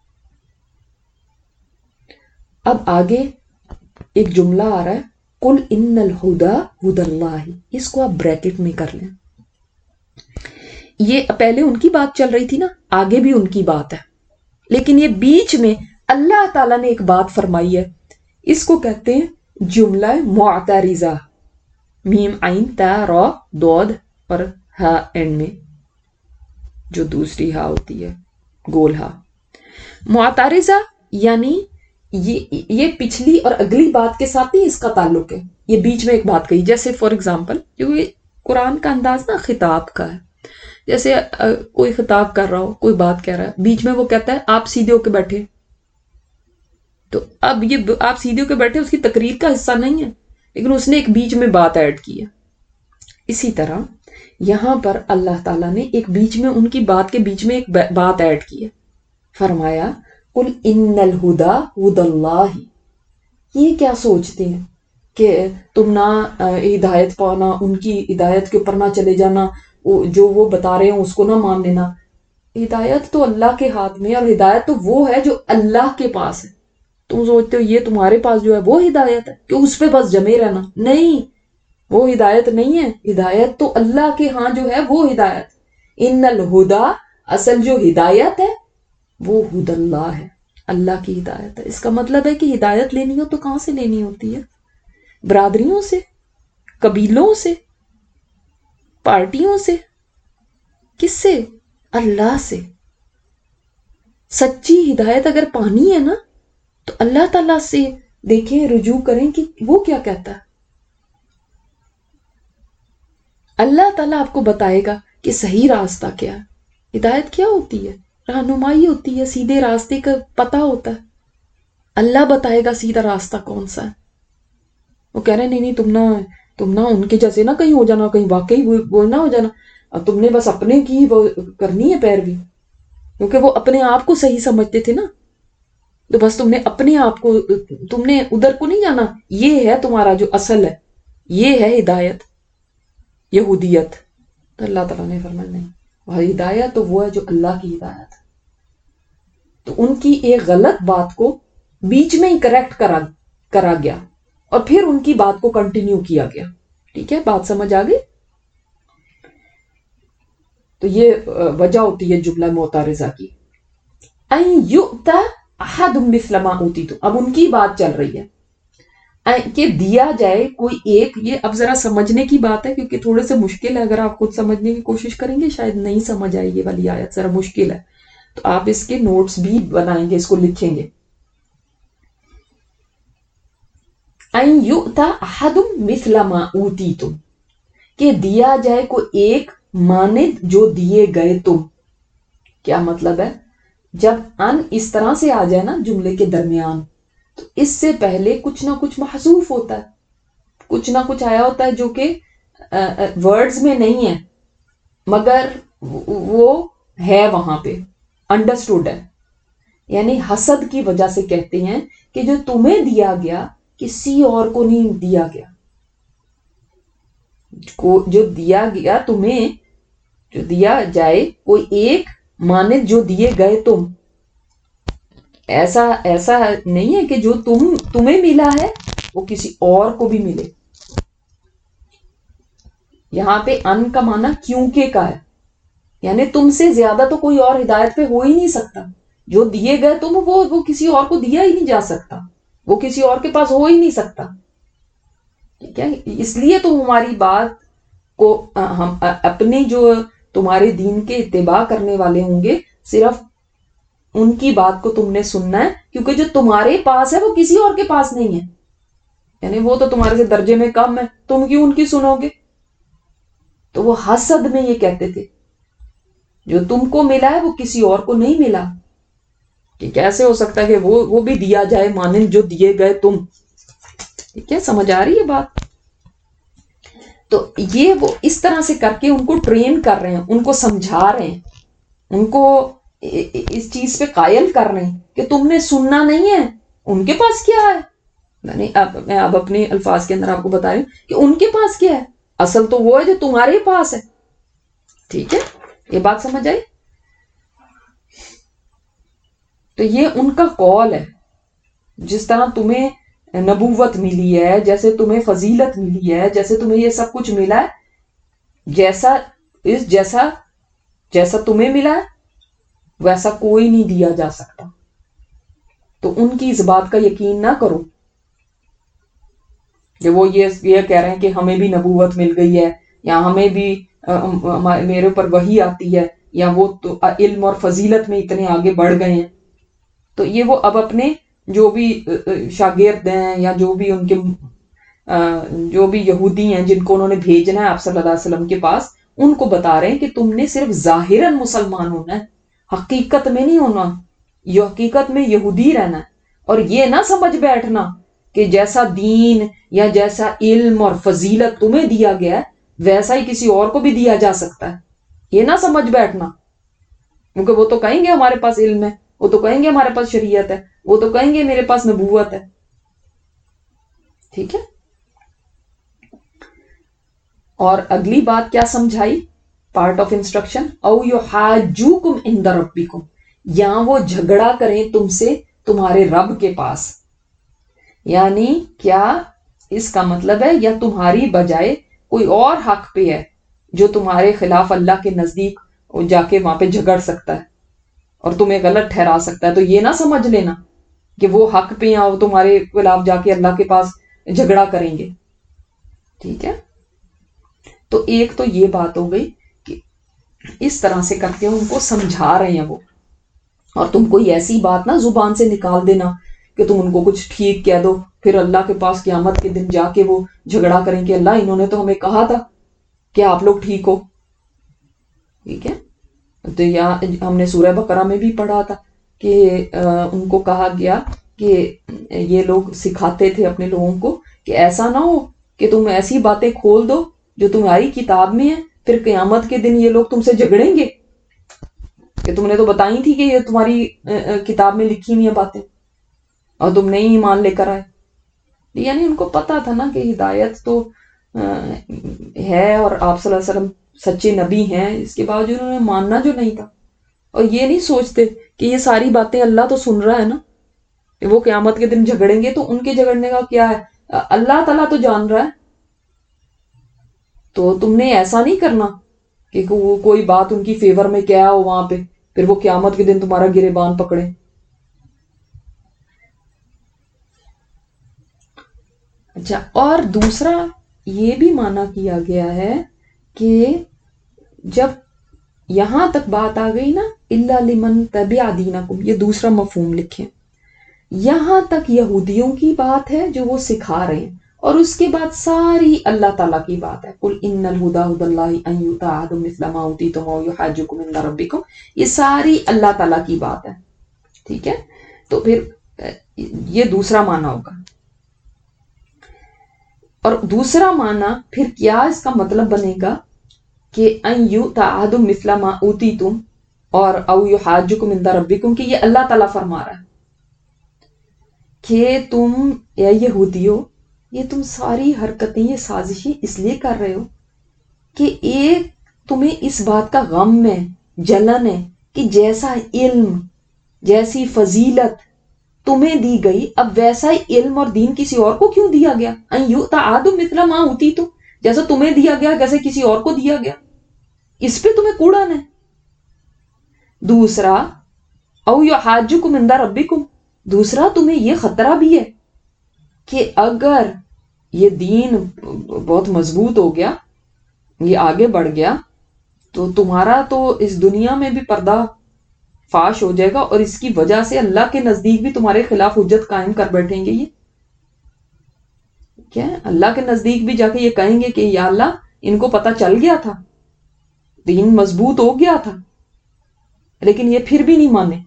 A: اب آگے ایک جملہ آ رہا ہے، قل ان الہدی ہدی اللہ، اس کو آپ بریکٹ میں کر لیں، یہ پہلے ان کی بات چل رہی تھی نا، آگے بھی ان کی بات ہے، لیکن یہ بیچ میں اللہ تعالیٰ نے ایک بات فرمائی ہے، اس کو کہتے ہیں جملہ معترضہ، میم عین تا را دود اور ہا اینڈ میں جو دوسری ہا ہوتی ہے گول ہا، معترضہ یعنی یہ یہ پچھلی اور اگلی بات کے ساتھ نہیں اس کا تعلق ہے، یہ بیچ میں ایک بات کہی، جیسے فار ایگزامپل جو یہ قرآن کا انداز نا خطاب کا ہے، جیسے کوئی خطاب کر رہا ہو، کوئی بات کہہ رہا ہے، بیچ میں وہ کہتا ہے آپ سیدھے ہو کے بیٹھے، تو اب یہ آپ سیدھے ہو کے بیٹھے اس کی تقریر کا حصہ نہیں ہے، لیکن اس نے ایک بیچ میں بات ایڈ کی ہے۔ اسی طرح یہاں پر اللہ تعالیٰ نے ایک بیچ میں ان کی بات کے بیچ میں ایک بات ایڈ کی ہے، فرمایا قل ان الہدی ہدی اللہ۔ یہ کیا سوچتے ہیں کہ تم نہ ہدایت پانا، ان کی ہدایت کے اوپر نہ چلے جانا، جو وہ بتا رہے ہیں اس کو نہ مان لینا، ہدایت تو اللہ کے ہاتھ میں، اور ہدایت تو وہ ہے جو اللہ کے پاس ہے. تم سوچتے ہو یہ تمہارے پاس جو ہے وہ ہدایت ہے کہ اس پہ بس جمے رہنا، نہیں، وہ ہدایت نہیں ہے. ہدایت تو اللہ کے ہاں جو ہے وہ ہدایت. ان الہدا، اصل جو ہدایت ہے وہ ہد اللہ ہے، اللہ کی ہدایت ہے. اس کا مطلب ہے کہ ہدایت لینی ہو تو کہاں سے لینی ہوتی ہے؟ برادریوں سے، قبیلوں سے، پارٹیوں سے، کس سے؟ اللہ سے. سچی ہدایت اگر پانی ہے نا تو اللہ تعالیٰ سے دیکھیں، رجوع کریں کہ وہ کیا کہتا ہے. اللہ تعالیٰ آپ کو بتائے گا کہ صحیح راستہ کیا ہے. ہدایت کیا ہوتی ہے؟ رہنمائی ہوتی ہے، سیدھے راستے کا پتہ ہوتا ہے. اللہ بتائے گا سیدھا راستہ کون سا ہے. وہ کہہ رہے ہیں نہیں نہیں تم نہ تم نہ ان کے جیسے نہ کہیں ہو جانا، کہیں واقعی وہ نہ ہو جانا. اب تم نے بس اپنے کی وہ کرنی ہے پیروی، کیونکہ وہ اپنے آپ کو صحیح سمجھتے تھے نا. تو بس تم نے اپنے آپ کو، تم نے ادھر کو نہیں جانا. یہ ہے تمہارا جو اصل ہے، یہ ہے ہدایت، یہودیت. تو اللہ تعالیٰ نے فرمایا نہیں، وہ ہدایت تو وہ ہے جو اللہ کی ہدایت ہے. تو ان کی ایک غلط بات کو بیچ میں ہی کریکٹ کرا کرا گیا، اور پھر ان کی بات کو کنٹینیو کیا گیا. ٹھیک ہے، بات سمجھ آ گئی؟ تو یہ وجہ ہوتی ہے جملہ معترضہ کی. ان یؤتا احد مثل ما اوتیتم، اب ان کی بات چل رہی ہے کہ دیا جائے کوئی ایک. یہ اب ذرا سمجھنے کی بات ہے کیونکہ تھوڑے سے مشکل ہے، اگر آپ خود سمجھنے کی کوشش کریں گے شاید نہیں سمجھ آئے. یہ والی آیت ذرا مشکل ہے، تو آپ اس کے نوٹس بھی بنائیں گے، اس کو لکھیں گے. ان یؤتا احد مثل ما اوتیتم، کہ دیا جائے کوئی ایک مانند جو دیے گئے تم. کیا مطلب ہے؟ جب ان اس طرح سے آ جائے نا جملے کے درمیان، تو اس سے پہلے کچھ نہ کچھ محذوف ہوتا ہے، کچھ نہ کچھ آیا ہوتا ہے جو کہ ورڈز میں نہیں ہے مگر وہ ہے وہاں پہ، انڈرسٹوڈ ہے. یعنی حسد کی وجہ سے کہتے ہیں کہ جو تمہیں دیا گیا کسی اور کو نہیں دیا گیا. جو دیا گیا تمہیں، جو دیا جائے کوئی ایک مانند جو دیے گئے تم. ایسا ایسا نہیں ہے کہ جو تم تمہیں ملا ہے وہ کسی اور کو بھی ملے. یہاں پہ ان کا معنی کیونکہ کا ہے، یعنی تم سے زیادہ تو کوئی اور ہدایت پہ ہو ہی نہیں سکتا. جو دیے گئے تم وہ وہ کسی اور کو دیا ہی نہیں جا سکتا، وہ کسی اور کے پاس ہو ہی نہیں سکتا. ٹھیک ہے، اس لیے تو ہماری بات کو ہم اپنے جو تمہارے دین کے اتباع کرنے والے ہوں گے، صرف ان کی بات کو تم نے سننا ہے، کیونکہ جو تمہارے پاس ہے وہ کسی اور کے پاس نہیں ہے. یعنی وہ تو تمہارے سے درجے میں کم ہے، تم کیوں ان کی سنو گے؟ تو وہ حسد میں یہ کہتے تھے جو تم کو ملا ہے وہ کسی اور کو نہیں ملا. کہ کیسے ہو سکتا ہے کہ وہ وہ بھی دیا جائے مانند جو دیے گئے تم. ٹھیک ہے، سمجھ آ رہی ہے بات؟ تو یہ وہ اس طرح سے کر کے ان کو ٹرین کر رہے ہیں، ان کو سمجھا رہے ہیں، ان کو اس چیز پہ قائل کر رہے ہیں کہ تم نے سننا نہیں ہے. ان کے پاس کیا ہے؟ اب میں اب اپنے الفاظ کے اندر آپ کو بتا رہی ہوں کہ ان کے پاس کیا ہے. اصل تو وہ ہے جو تمہارے پاس ہے. ٹھیک ہے، یہ بات سمجھ آئی؟ تو یہ ان کا قول ہے. جس طرح تمہیں نبوت ملی ہے، جیسے تمہیں فضیلت ملی ہے، جیسے تمہیں یہ سب کچھ ملا ہے، جیسا اس جیسا جیسا تمہیں ملا ہے ویسا کوئی نہیں دیا جا سکتا. تو ان کی اس بات کا یقین نہ کرو کہ وہ یہ یہ کہہ رہے ہیں کہ ہمیں بھی نبوت مل گئی ہے، یا ہمیں بھی میرے اوپر وحی آتی ہے، یا وہ تو علم اور فضیلت میں اتنے آگے بڑھ گئے ہیں. تو یہ وہ اب اپنے جو بھی شاگرد ہیں یا جو بھی ان کے جو بھی یہودی ہیں جن کو انہوں نے بھیجنا ہے آپ صلی اللہ علیہ وسلم کے پاس، ان کو بتا رہے ہیں کہ تم نے صرف ظاہراً مسلمان ہونا ہے، حقیقت میں نہیں ہونا. یہ حقیقت میں یہودی رہنا ہے. اور یہ نہ سمجھ بیٹھنا کہ جیسا دین یا جیسا علم اور فضیلت تمہیں دیا گیا ہے ویسا ہی کسی اور کو بھی دیا جا سکتا ہے. یہ نہ سمجھ بیٹھنا، کیونکہ وہ تو کہیں گے ہمارے پاس علم ہے، وہ تو کہیں گے ہمارے پاس شریعت ہے، وہ تو کہیں گے میرے پاس نبوت ہے. ٹھیک ہے، اور اگلی بات کیا سمجھائی؟ پارٹ آف انسٹرکشن، او یحاجوکم عند ربکم، یا وہ جھگڑا کریں تم سے تمہارے رب کے پاس. یعنی کیا اس کا مطلب ہے یا تمہاری بجائے کوئی اور حق پہ ہے جو تمہارے خلاف اللہ کے نزدیک جا کے وہاں پہ جھگڑ سکتا ہے اور تمہیں غلط ٹھہرا سکتا ہے، تو یہ نہ سمجھ لینا کہ وہ حق پہ ہیں اور تمہارے خلاف جا کے اللہ کے پاس جھگڑا کریں گے. ٹھیک ہے، تو ایک تو یہ بات ہو گئی کہ اس طرح سے کرتے ہیں، ان کو سمجھا رہے ہیں وہ. اور تم کوئی ایسی بات نہ زبان سے نکال دینا کہ تم ان کو کچھ ٹھیک کہہ دو، پھر اللہ کے پاس قیامت کے دن جا کے وہ جھگڑا کریں کہ اللہ انہوں نے تو ہمیں کہا تھا کہ آپ لوگ ٹھیک ہو. ٹھیک ہے، تو یا ہم نے سورہ بقرہ میں بھی پڑھا تھا کہ ان کو کہا گیا کہ یہ لوگ سکھاتے تھے اپنے لوگوں کو کہ ایسا نہ ہو کہ تم ایسی باتیں کھول دو جو تمہاری کتاب میں ہے، پھر قیامت کے دن یہ لوگ تم سے جھگڑیں گے کہ تم نے تو بتائی تھی کہ یہ تمہاری کتاب میں لکھی ہوئی ہیں باتیں اور تم نہیں ایمان لے کر آئے. یعنی ان کو پتا تھا نا کہ ہدایت تو ہے اور آپ صلی اللہ علیہ وسلم سچے نبی ہیں، اس کے باوجود انہوں نے ماننا جو نہیں تھا. اور یہ نہیں سوچتے کہ یہ ساری باتیں اللہ تو سن رہا ہے نا، کہ وہ قیامت کے دن جھگڑیں گے تو ان کے جھگڑنے کا کیا ہے، اللہ تعالیٰ تو جان رہا ہے. تو تم نے ایسا نہیں کرنا کہ وہ کوئی بات ان کی فیور میں کیا ہو وہاں پہ، پھر وہ قیامت کے دن تمہارا گریبان پکڑے. اچھا، اور دوسرا یہ بھی مانا کیا گیا ہے کہ جب یہاں تک بات آ گئی نا الا لمن تبع دینکم، یہ دوسرا مفہوم لکھیں، یہاں تک یہودیوں کی بات ہے جو وہ سکھا رہے ہیں، اور اس کے بعد ساری اللہ تعالیٰ کی بات ہے. قل ان الہدی ھدی اللہ ان یؤتی احد مثل ما اوتیتم او یحاجوکم عند ربکم، یہ ساری اللہ تعالیٰ کی بات ہے. ٹھیک ہے، تو پھر یہ دوسرا معنی ہوگا. اور دوسرا معنی پھر کیا اس کا مطلب بنے گا کہ ان یؤتی احد مثل ما اوتیتم اور او یحاجوکم عند ربکم، کہ یہ اللہ تعالیٰ فرما رہا ہے کہ تم اے یہودیو، یہ تم ساری حرکتیں، یہ سازشیں اس لیے کر رہے ہو کہ ایک تمہیں اس بات کا غم ہے، جلن ہے کہ جیسا علم، جیسی فضیلت تمہیں دی گئی، اب ویسا ہی علم اور دین کسی اور کو کیوں دیا گیا. ان یؤتی احد مثل ما اوتیتم، جیسا تمہیں دیا گیا جیسے کسی اور کو دیا گیا، اس پہ تمہیں کوڑن ہے. دوسرا او یحاجوکم عند ربکم، دوسرا تمہیں یہ خطرہ بھی ہے کہ اگر یہ دین بہت مضبوط ہو گیا، یہ آگے بڑھ گیا، تو تمہارا تو اس دنیا میں بھی پردہ فاش ہو جائے گا، اور اس کی وجہ سے اللہ کے نزدیک بھی تمہارے خلاف حجت قائم کر بیٹھیں گے. یہ کیا ہے، اللہ کے نزدیک بھی جا کے یہ کہیں گے کہ یا اللہ ان کو پتہ چل گیا تھا، دین مضبوط ہو گیا تھا، لیکن یہ پھر بھی نہیں مانے.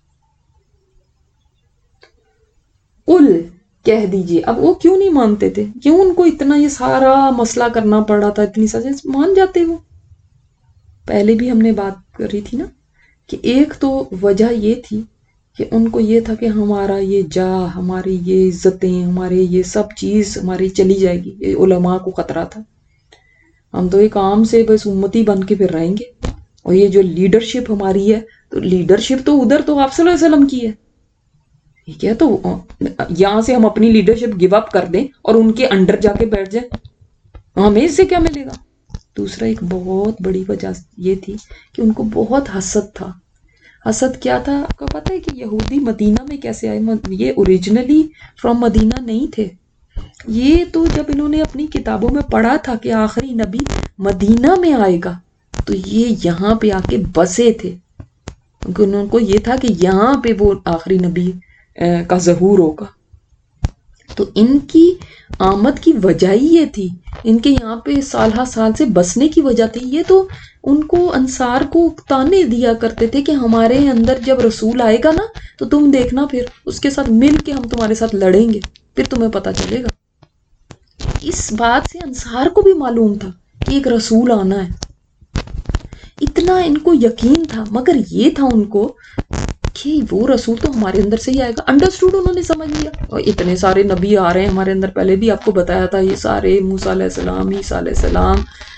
A: قل، کہہ دیجئے. اب وہ کیوں نہیں مانتے تھے، کیوں ان کو اتنا یہ سارا مسئلہ کرنا پڑ رہا تھا، اتنی سزا؟ مان جاتے وہ. پہلے بھی ہم نے بات کری تھی نا کہ ایک تو وجہ یہ تھی کہ ان کو یہ تھا کہ ہمارا یہ جا، ہماری یہ عزتیں، ہمارے یہ سب چیز ہماری چلی جائے گی. یہ علماء کو خطرہ تھا، ہم تو ایک عام سے بس امتی بن کے پھر رہیں گے، اور یہ جو لیڈرشپ ہماری ہے، تو لیڈرشپ تو ادھر تو آپ صلی اللہ علیہ وسلم کی ہے. ٹھیک ہے، تو یہاں سے ہم اپنی لیڈرشپ گیو اپ کر دیں اور ان کے انڈر جا کے بیٹھ جائیں، ہمیں اس سے کیا ملے گا؟ دوسرا ایک بہت بڑی وجہ یہ تھی کہ ان کو بہت حسد تھا. حسد کیا تھا آپ کو پتہ ہے کہ یہودی مدینہ میں کیسے آئے؟ یہ اوریجنلی فرام مدینہ نہیں تھے. یہ تو جب انہوں نے اپنی کتابوں میں پڑھا تھا کہ آخری نبی مدینہ میں آئے گا، تو یہ یہاں پہ آ کے بسے تھے، کیونکہ ان کو یہ تھا کہ یہاں پہ وہ آخری نبی کا ظہور ہوگا. تو ان کی آمد کی وجہ ہی یہ تھی، ان کے یہاں پہ سال ہا سال سے بسنے کی وجہ تھی. یہ تو ان کو انصار کو تانے دیا کرتے تھے کہ ہمارے اندر جب رسول آئے گا نا تو تم دیکھنا، پھر اس کے ساتھ مل کے ہم تمہارے ساتھ لڑیں گے، پھر تمہیں پتہ چلے گا. اس بات سے انصار کو بھی معلوم تھا کہ ایک رسول آنا ہے، اتنا ان کو یقین تھا. مگر یہ تھا ان کو کہ وہ رسول تو ہمارے اندر سے ہی آئے گا. انڈرسٹوڈ، انہوں نے سمجھ لیا. اور اتنے سارے نبی آ رہے ہیں ہمارے اندر، پہلے بھی آپ کو بتایا تھا، یہ سارے موسیٰ علیہ السلام، عیسیٰ علیہ السلام،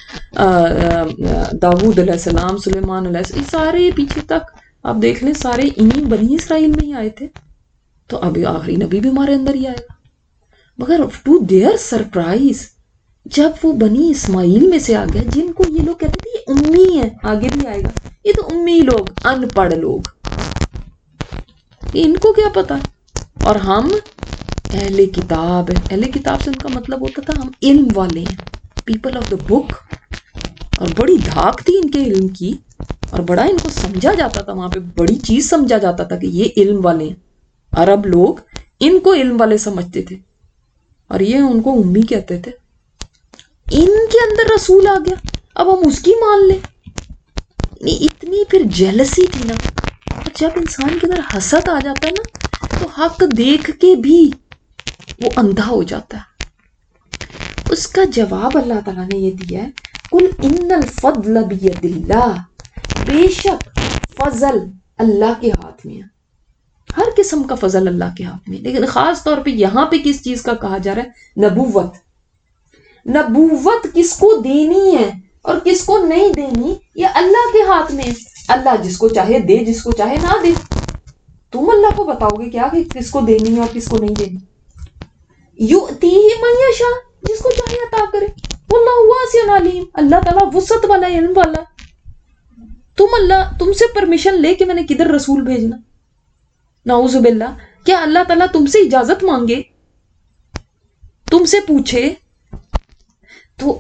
A: داود علیہ السلام، سلیمان علیہ السلام، سارے پیچھے تک آپ دیکھ لیں سارے انہی بنی اسرائیل میں ہی آئے تھے. تو ابھی آخری نبی بھی ہمارے اندر ہی آئے گا. مگر ٹو دیئر سرپرائز جب وہ بنی اسماعیل میں سے آ گیا، جن کو یہ لوگ کہتے تھے یہ امی ہے، آگے بھی آئے گا، یہ تو امی لوگ، ان پڑھ لوگ، ان کو کیا پتا. اور ہم اہل کتاب ہے. اہل کتاب سے ان کا مطلب ہوتا تھا ہم علم والے ہیں، پیپل آف دا بک. اور بڑی دھاک تھی ان کے علم کی، اور بڑا ان کو سمجھا جاتا تھا، وہاں پہ بڑی چیز سمجھا جاتا تھا کہ یہ علم والے ہیں. عرب لوگ ان کو علم والے سمجھتے تھے اور یہ ان کو امی کہتے تھے. ان کے اندر رسول آ گیا، اب ہم اس کی مان لیں. اتنی پھر جیلسی تھی نا. اور جب انسان کے اندر حسد آ جاتا ہے نا تو حق دیکھ کے بھی وہ اندھا ہو جاتا ہے. اس کا جواب اللہ تعالیٰ نے یہ دیا ہے، قل ان الفضل بید اللہ، بے شک فضل اللہ کے ہاتھ میں ہے. ہر قسم کا فضل اللہ کے ہاتھ میں، لیکن خاص طور پہ یہاں پہ کس چیز کا کہا جا رہا ہے؟ نبوت. نبوت کس کو دینی ہے اور کس کو نہیں دینی یہ اللہ کے ہاتھ میں ہے. اللہ جس کو چاہے دے، جس کو چاہے نہ دے. تم اللہ کو بتاؤ گے کیا کہ کس کو دینی ہے اور کس کو نہیں دینی؟ یؤتیہ من یشاء، جس کو چاہے عطا کرے. واللہ واسع علیم، اللہ تعالیٰ وسعت والا، علم والا. تم اللہ تم سے پرمیشن لے کے میں نے کدھر رسول بھیجنا؟ نعوذ باللہ. کیا اللہ تعالیٰ تم سے اجازت مانگے، تم سے پوچھے؟ تو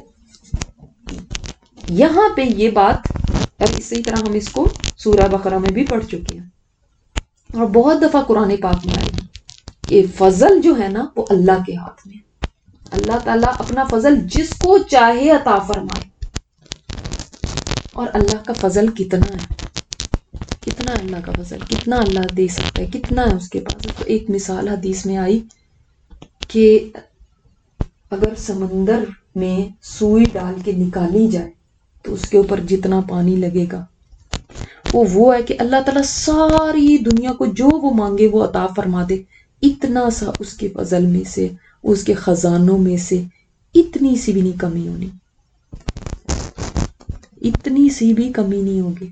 A: یہاں پہ یہ بات اب اسی طرح ہم اس کو سورہ بقرہ میں بھی پڑھ چکے ہیں اور بہت دفعہ قرآن پاک میں آئے گی کہ فضل جو ہے نا وہ اللہ کے ہاتھ میں. اللہ تعالیٰ اپنا فضل جس کو چاہے عطا فرمائے. اور اللہ کا فضل کتنا ہے، کتنا ہے اللہ کا فضل، کتنا اللہ دے سکتا ہے، کتنا ہے اس کے پاس. تو ایک مثال حدیث میں آئی کہ اگر سمندر میں سوئی ڈال کے نکالی جائے تو اس کے اوپر جتنا پانی لگے گا وہ وہ ہے کہ اللہ تعالیٰ ساری دنیا کو جو وہ مانگے وہ عطا فرما دے. اتنا سا اس کے فضل میں سے، اس کے خزانوں میں سے اتنی سی بھی نہیں کمی ہونی، اتنی سی بھی کمی نہیں ہوگی.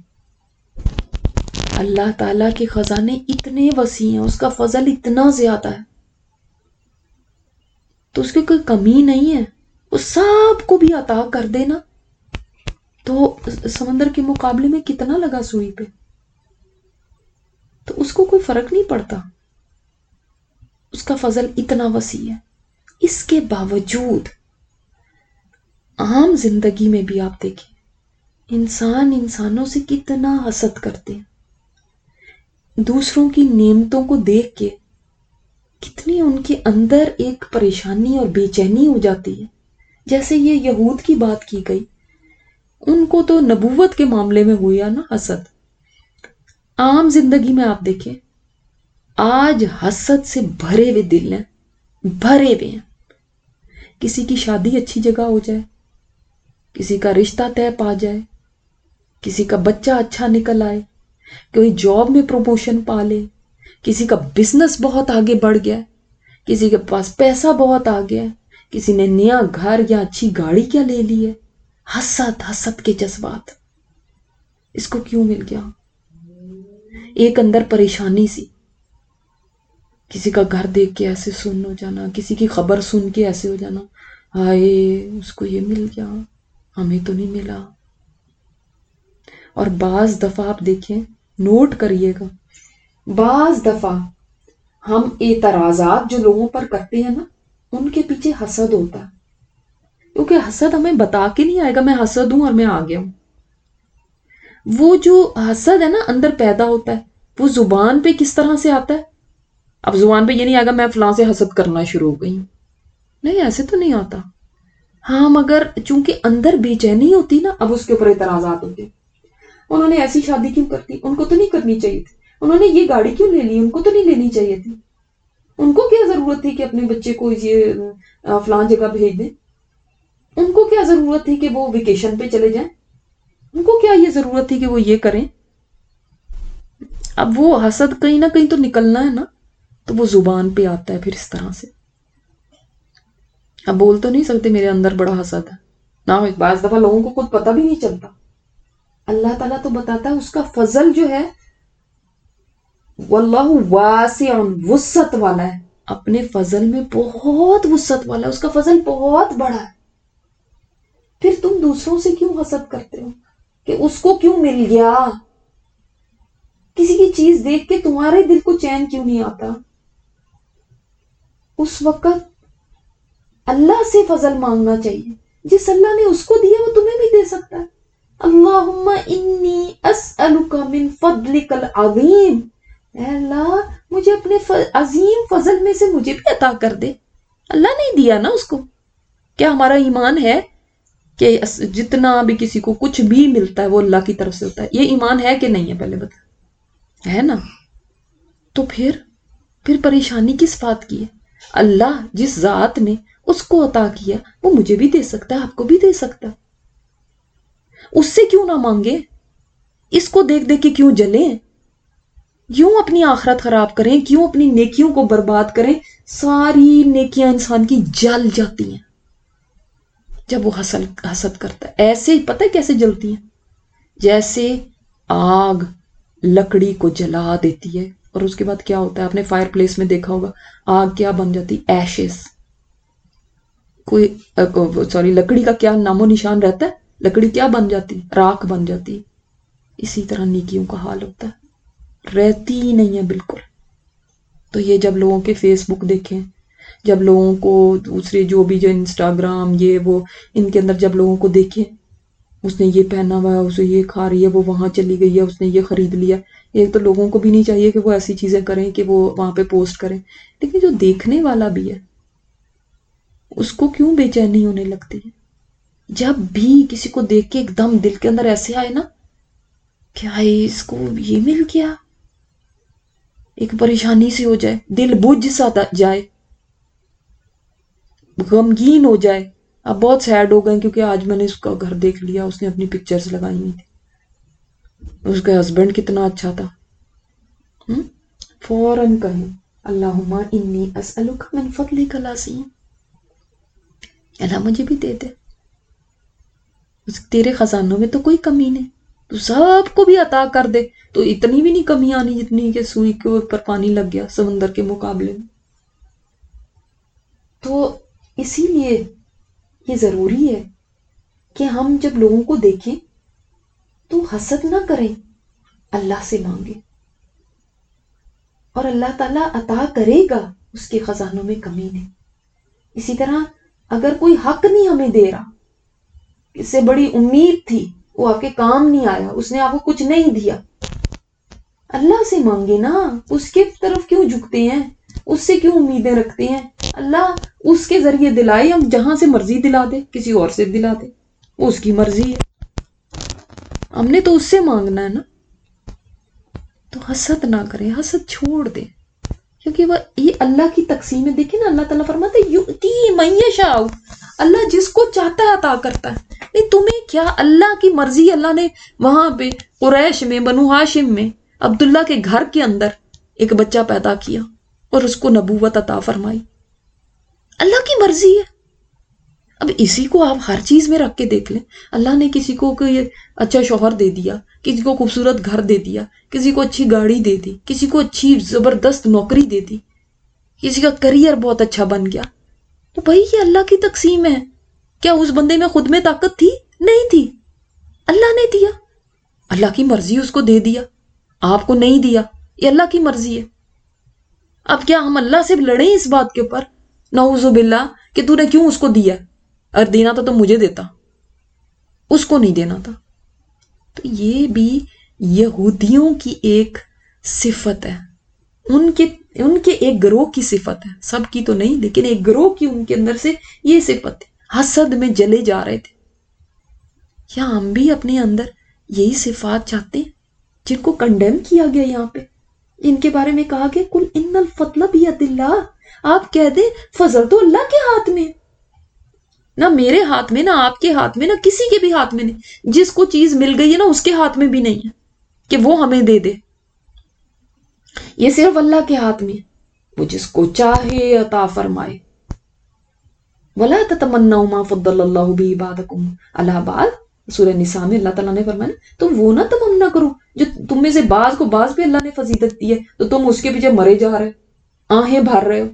A: اللہ تعالیٰ کے خزانے اتنے وسیع ہیں، اس کا فضل اتنا زیادہ ہے تو اس کی کوئی کمی نہیں ہے. وہ سب کو بھی عطا کر دینا تو سمندر کے مقابلے میں کتنا لگا سوئی پہ، تو اس کو کوئی فرق نہیں پڑتا. اس کا فضل اتنا وسیع ہے. اس کے باوجود عام زندگی میں بھی آپ دیکھیں انسان انسانوں سے کتنا حسد کرتے ہیں. دوسروں کی نعمتوں کو دیکھ کے کتنی ان کے اندر ایک پریشانی اور بے چینی ہو جاتی ہے. جیسے یہ یہود کی بات کی گئی، ان کو تو نبوت کے معاملے میں ہوا نا حسد. عام زندگی میں آپ دیکھیں آج حسد سے بھرے ہوئے دل ہیں، بھرے ہوئے ہیں. کسی کی شادی اچھی جگہ ہو جائے، کسی کا رشتہ طے پا جائے، کسی کا بچہ اچھا نکل آئے، کوئی جاب میں پروموشن پا لے، کسی کا بزنس بہت آگے بڑھ گیا، کسی کے پاس پیسہ بہت آ گیا، کسی نے نیا گھر یا اچھی گاڑی کیا لے لی ہے. حسد حسد کے جذبات اس کو کیوں مل گیا؟ ایک اندر پریشانی سی، کسی کا گھر دیکھ کے ایسے سن ہو جانا، کسی کی خبر سن کے ایسے ہو جانا، ہائے اس کو یہ مل گیا ہمیں تو نہیں ملا. اور بعض دفعہ آپ دیکھیں، نوٹ کریے گا، بعض دفعہ ہم اعتراضات جو لوگوں پر کرتے ہیں نا ان کے پیچھے حسد ہوتا ہے. کیونکہ حسد ہمیں بتا کے نہیں آئے گا میں حسد ہوں اور میں آ گیا ہوں. وہ جو حسد ہے نا اندر پیدا ہوتا ہے وہ زبان پہ کس طرح سے آتا ہے؟ اب زبان پہ یہ نہیں آئے گا میں فلاں سے حسد کرنا شروع ہو گئی ہوں، نہیں ایسے تو نہیں آتا. ہاں مگر چونکہ اندر بے چینی ہوتی نا، اب اس کے اوپر اعتراضات ہوتے. انہوں نے ایسی شادی کیوں کرتی، ان کو تو نہیں کرنی چاہیے تھی. انہوں نے یہ گاڑی کیوں لے لی، ان کو تو نہیں لینی چاہیے تھی. ان کو کیا ضرورت تھی کہ اپنے بچے کو یہ فلاں جگہ بھیج دیں. ان کو کیا ضرورت تھی کہ وہ ویکیشن پہ چلے جائیں. ان کو کیا یہ ضرورت تھی کہ وہ یہ کریں. اب وہ حسد کہیں نہ کہیں تو نکلنا ہے نا، تو وہ زبان پہ آتا ہے پھر اس طرح سے. اب بول تو نہیں سکتے میرے اندر بڑا حسد ہے، نہ بعض دفعہ لوگوں کو خود پتہ بھی نہیں چلتا. اللہ تعالیٰ تو بتاتا ہے اس کا فضل جو ہے واللہ واسع وسعت والا ہے، اپنے فضل میں بہت وسعت والا ہے، اس کا فضل بہت بڑا ہے. پھر تم دوسروں سے کیوں حسد کرتے ہو کہ اس کو کیوں مل گیا؟ کسی کی چیز دیکھ کے تمہارے دل کو چین کیوں نہیں آتا؟ اس وقت اللہ سے فضل مانگنا چاہیے. جس اللہ نے اس کو دیا وہ تمہیں بھی دے سکتا ہے. اللہم انی اسألک من فضلک العظیم، اے اللہ مجھے اپنے عظیم فضل میں سے مجھے بھی عطا کر دے. اللہ نے دیا نا اس کو. کیا ہمارا ایمان ہے کہ جتنا بھی کسی کو کچھ بھی ملتا ہے وہ اللہ کی طرف سے ہوتا ہے؟ یہ ایمان ہے کہ نہیں ہے؟ پہلے بتا. ہے نا؟ تو پھر پھر پریشانی کس بات کی ہے؟ اللہ جس ذات نے اس کو عطا کیا وہ مجھے بھی دے سکتا ہے، آپ کو بھی دے سکتا ہے. اس سے کیوں نہ مانگے؟ اس کو دیکھ دیکھ کے کیوں جلیں؟ کیوں اپنی آخرت خراب کریں؟ کیوں اپنی نیکیوں کو برباد کریں؟ ساری نیکیاں انسان کی جل جاتی ہیں جب وہ حسد حسد کرتا ہے. ایسے پتہ ہے کیسے جلتی ہیں؟ جیسے آگ لکڑی کو جلا دیتی ہے اور اس کے بعد کیا ہوتا ہے؟ آپ نے فائر پلیس میں دیکھا ہوگا آگ کیا بن جاتی؟ ایشز. کوئی سوری لکڑی کا کیا نام و نشان رہتا ہے؟ لکڑی کیا بن جاتی؟ راکھ بن جاتی. اسی طرح نیکیوں کا حال ہوتا ہے، رہتی ہی نہیں ہے بالکل. تو یہ جب لوگوں کے فیس بک دیکھیں، جب لوگوں کو دوسرے جو بھی جو انسٹاگرام یہ وہ ان کے اندر جب لوگوں کو دیکھیں اس نے یہ پہنا ہوا ہے، اسے یہ کھا رہی ہے، وہ وہاں چلی گئی ہے، اس نے یہ خرید لیا. ایک تو لوگوں کو بھی نہیں چاہیے کہ وہ ایسی چیزیں کریں کہ وہ وہاں پہ پوسٹ کریں، لیکن جو دیکھنے والا بھی ہے اس کو کیوں بے چینی ہونے لگتی ہے؟ جب بھی کسی کو دیکھ کے ایک دم دل کے اندر ایسے آئے نا کیا اس کو یہ مل گیا، ایک پریشانی سی ہو جائے، دل بجھ سا جائے، غمگین ہو جائے. اب بہت سیڈ ہو گئے کیونکہ آج میں نے اس کا گھر دیکھ لیا، اس نے اپنی پکچرز لگائی ہوئی تھی، اس کا ہسبینڈ کتنا اچھا تھا. فوراً کہیں اللہم انی اسألک من فضلک العظیم، اللہ مجھے بھی دے دے، تیرے خزانوں میں تو کوئی کمی نہیں، تو سب کو بھی عطا کر دے. تو اتنی بھی نہیں کمی آنی جتنی کہ سوئی کے اوپر پانی لگ گیا سمندر کے مقابلے میں. تو اسی لیے یہ ضروری ہے کہ ہم جب لوگوں کو دیکھیں تو حسد نہ کریں، اللہ سے مانگیں اور اللہ تعالیٰ عطا کرے گا، اس کے خزانوں میں کمی نہیں. اسی طرح اگر کوئی حق نہیں ہمیں دے رہا، اس سے بڑی امید تھی وہ آپ کے کام نہیں آیا، اس نے آپ کو کچھ نہیں دیا، اللہ سے مانگے نا. اس کے طرف کیوں جھکتے ہیں؟ اس سے کیوں امیدیں رکھتے ہیں؟ اللہ اس کے ذریعے دلائے، ہم جہاں سے مرضی دلا دے، کسی اور سے دلا دے، وہ اس کی مرضی ہے، ہم نے تو اس سے مانگنا ہے نا. تو حسد نہ کریں، حسد چھوڑ دیں، کیونکہ وہ یہ اللہ کی تقسیم ہے. دیکھیں نا اللہ تعالیٰ فرماتے ہیں یؤتی من یشاء، اللہ جس کو چاہتا ہے عطا کرتا ہے. نہیں تمہیں کیا؟ اللہ کی مرضی. اللہ نے وہاں پہ قریش میں بنو ہاشم میں عبداللہ کے گھر کے اندر ایک بچہ پیدا کیا اور اس کو نبوت عطا فرمائی، اللہ کی مرضی ہے. اب اسی کو آپ ہر چیز میں رکھ کے دیکھ لیں. اللہ نے کسی کو کوئی اچھا شوہر دے دیا، کسی کو خوبصورت گھر دے دیا، کسی کو اچھی گاڑی دے دی، کسی کو اچھی زبردست نوکری دے دی، کسی کا کریئر بہت اچھا بن گیا. تو بھائی یہ اللہ کی تقسیم ہے. کیا اس بندے میں خود میں طاقت تھی؟ نہیں تھی، اللہ نے دیا، اللہ کی مرضی اس کو دے دیا. آپ کو نہیں دیا، یہ اللہ کی مرضی ہے. اب کیا ہم اللہ سے لڑیں اس بات کے اوپر نعوذ باللہ کہ تو نے کیوں اس کو دیا؟ اور دینا تھا تو مجھے دیتا، اس کو نہیں دینا تھا. تو یہ بھی یہودیوں کی ایک صفت ہے، ان کے ان کے ایک گروہ کی صفت ہے، سب کی تو نہیں لیکن ایک گروہ کی ان کے اندر سے یہ صفت ہے، حسد میں جلے جا رہے تھے. کیا ہم بھی اپنے اندر یہی صفات چاہتے ہیں جن کو کنڈیم کیا گیا یہاں پہ، جن کے بارے میں کہا گیا کل ان الفضل بید اللہ؟ آپ کہہ دیں فضل تو اللہ کے ہاتھ میں، نہ میرے ہاتھ میں، نہ آپ کے ہاتھ میں، نہ کسی کے بھی ہاتھ میں نہیں. جس کو چیز مل گئی ہے نا اس کے ہاتھ میں بھی نہیں ہے کہ وہ ہمیں دے دے، یہ صرف اللہ کے ہاتھ میں ہے، وہ جس کو چاہے عطا فرمائے. وَلَا تَتَمَنَّوْا مَا فَضَّلَ اللَّهُ بِهِ بَعْضَكُمْ عَلَىٰ بَعْضٍ. سورہ نساء میں اللہ تعالیٰ نے فرمایا تم وہ نہ تمنا کرو جو تم میں سے بعض کو بعض پہ اللہ نے فضیلت دی ہے تو تم اس کے پیچھے مرے جا رہے ہو، آہیں بھر رہے ہو.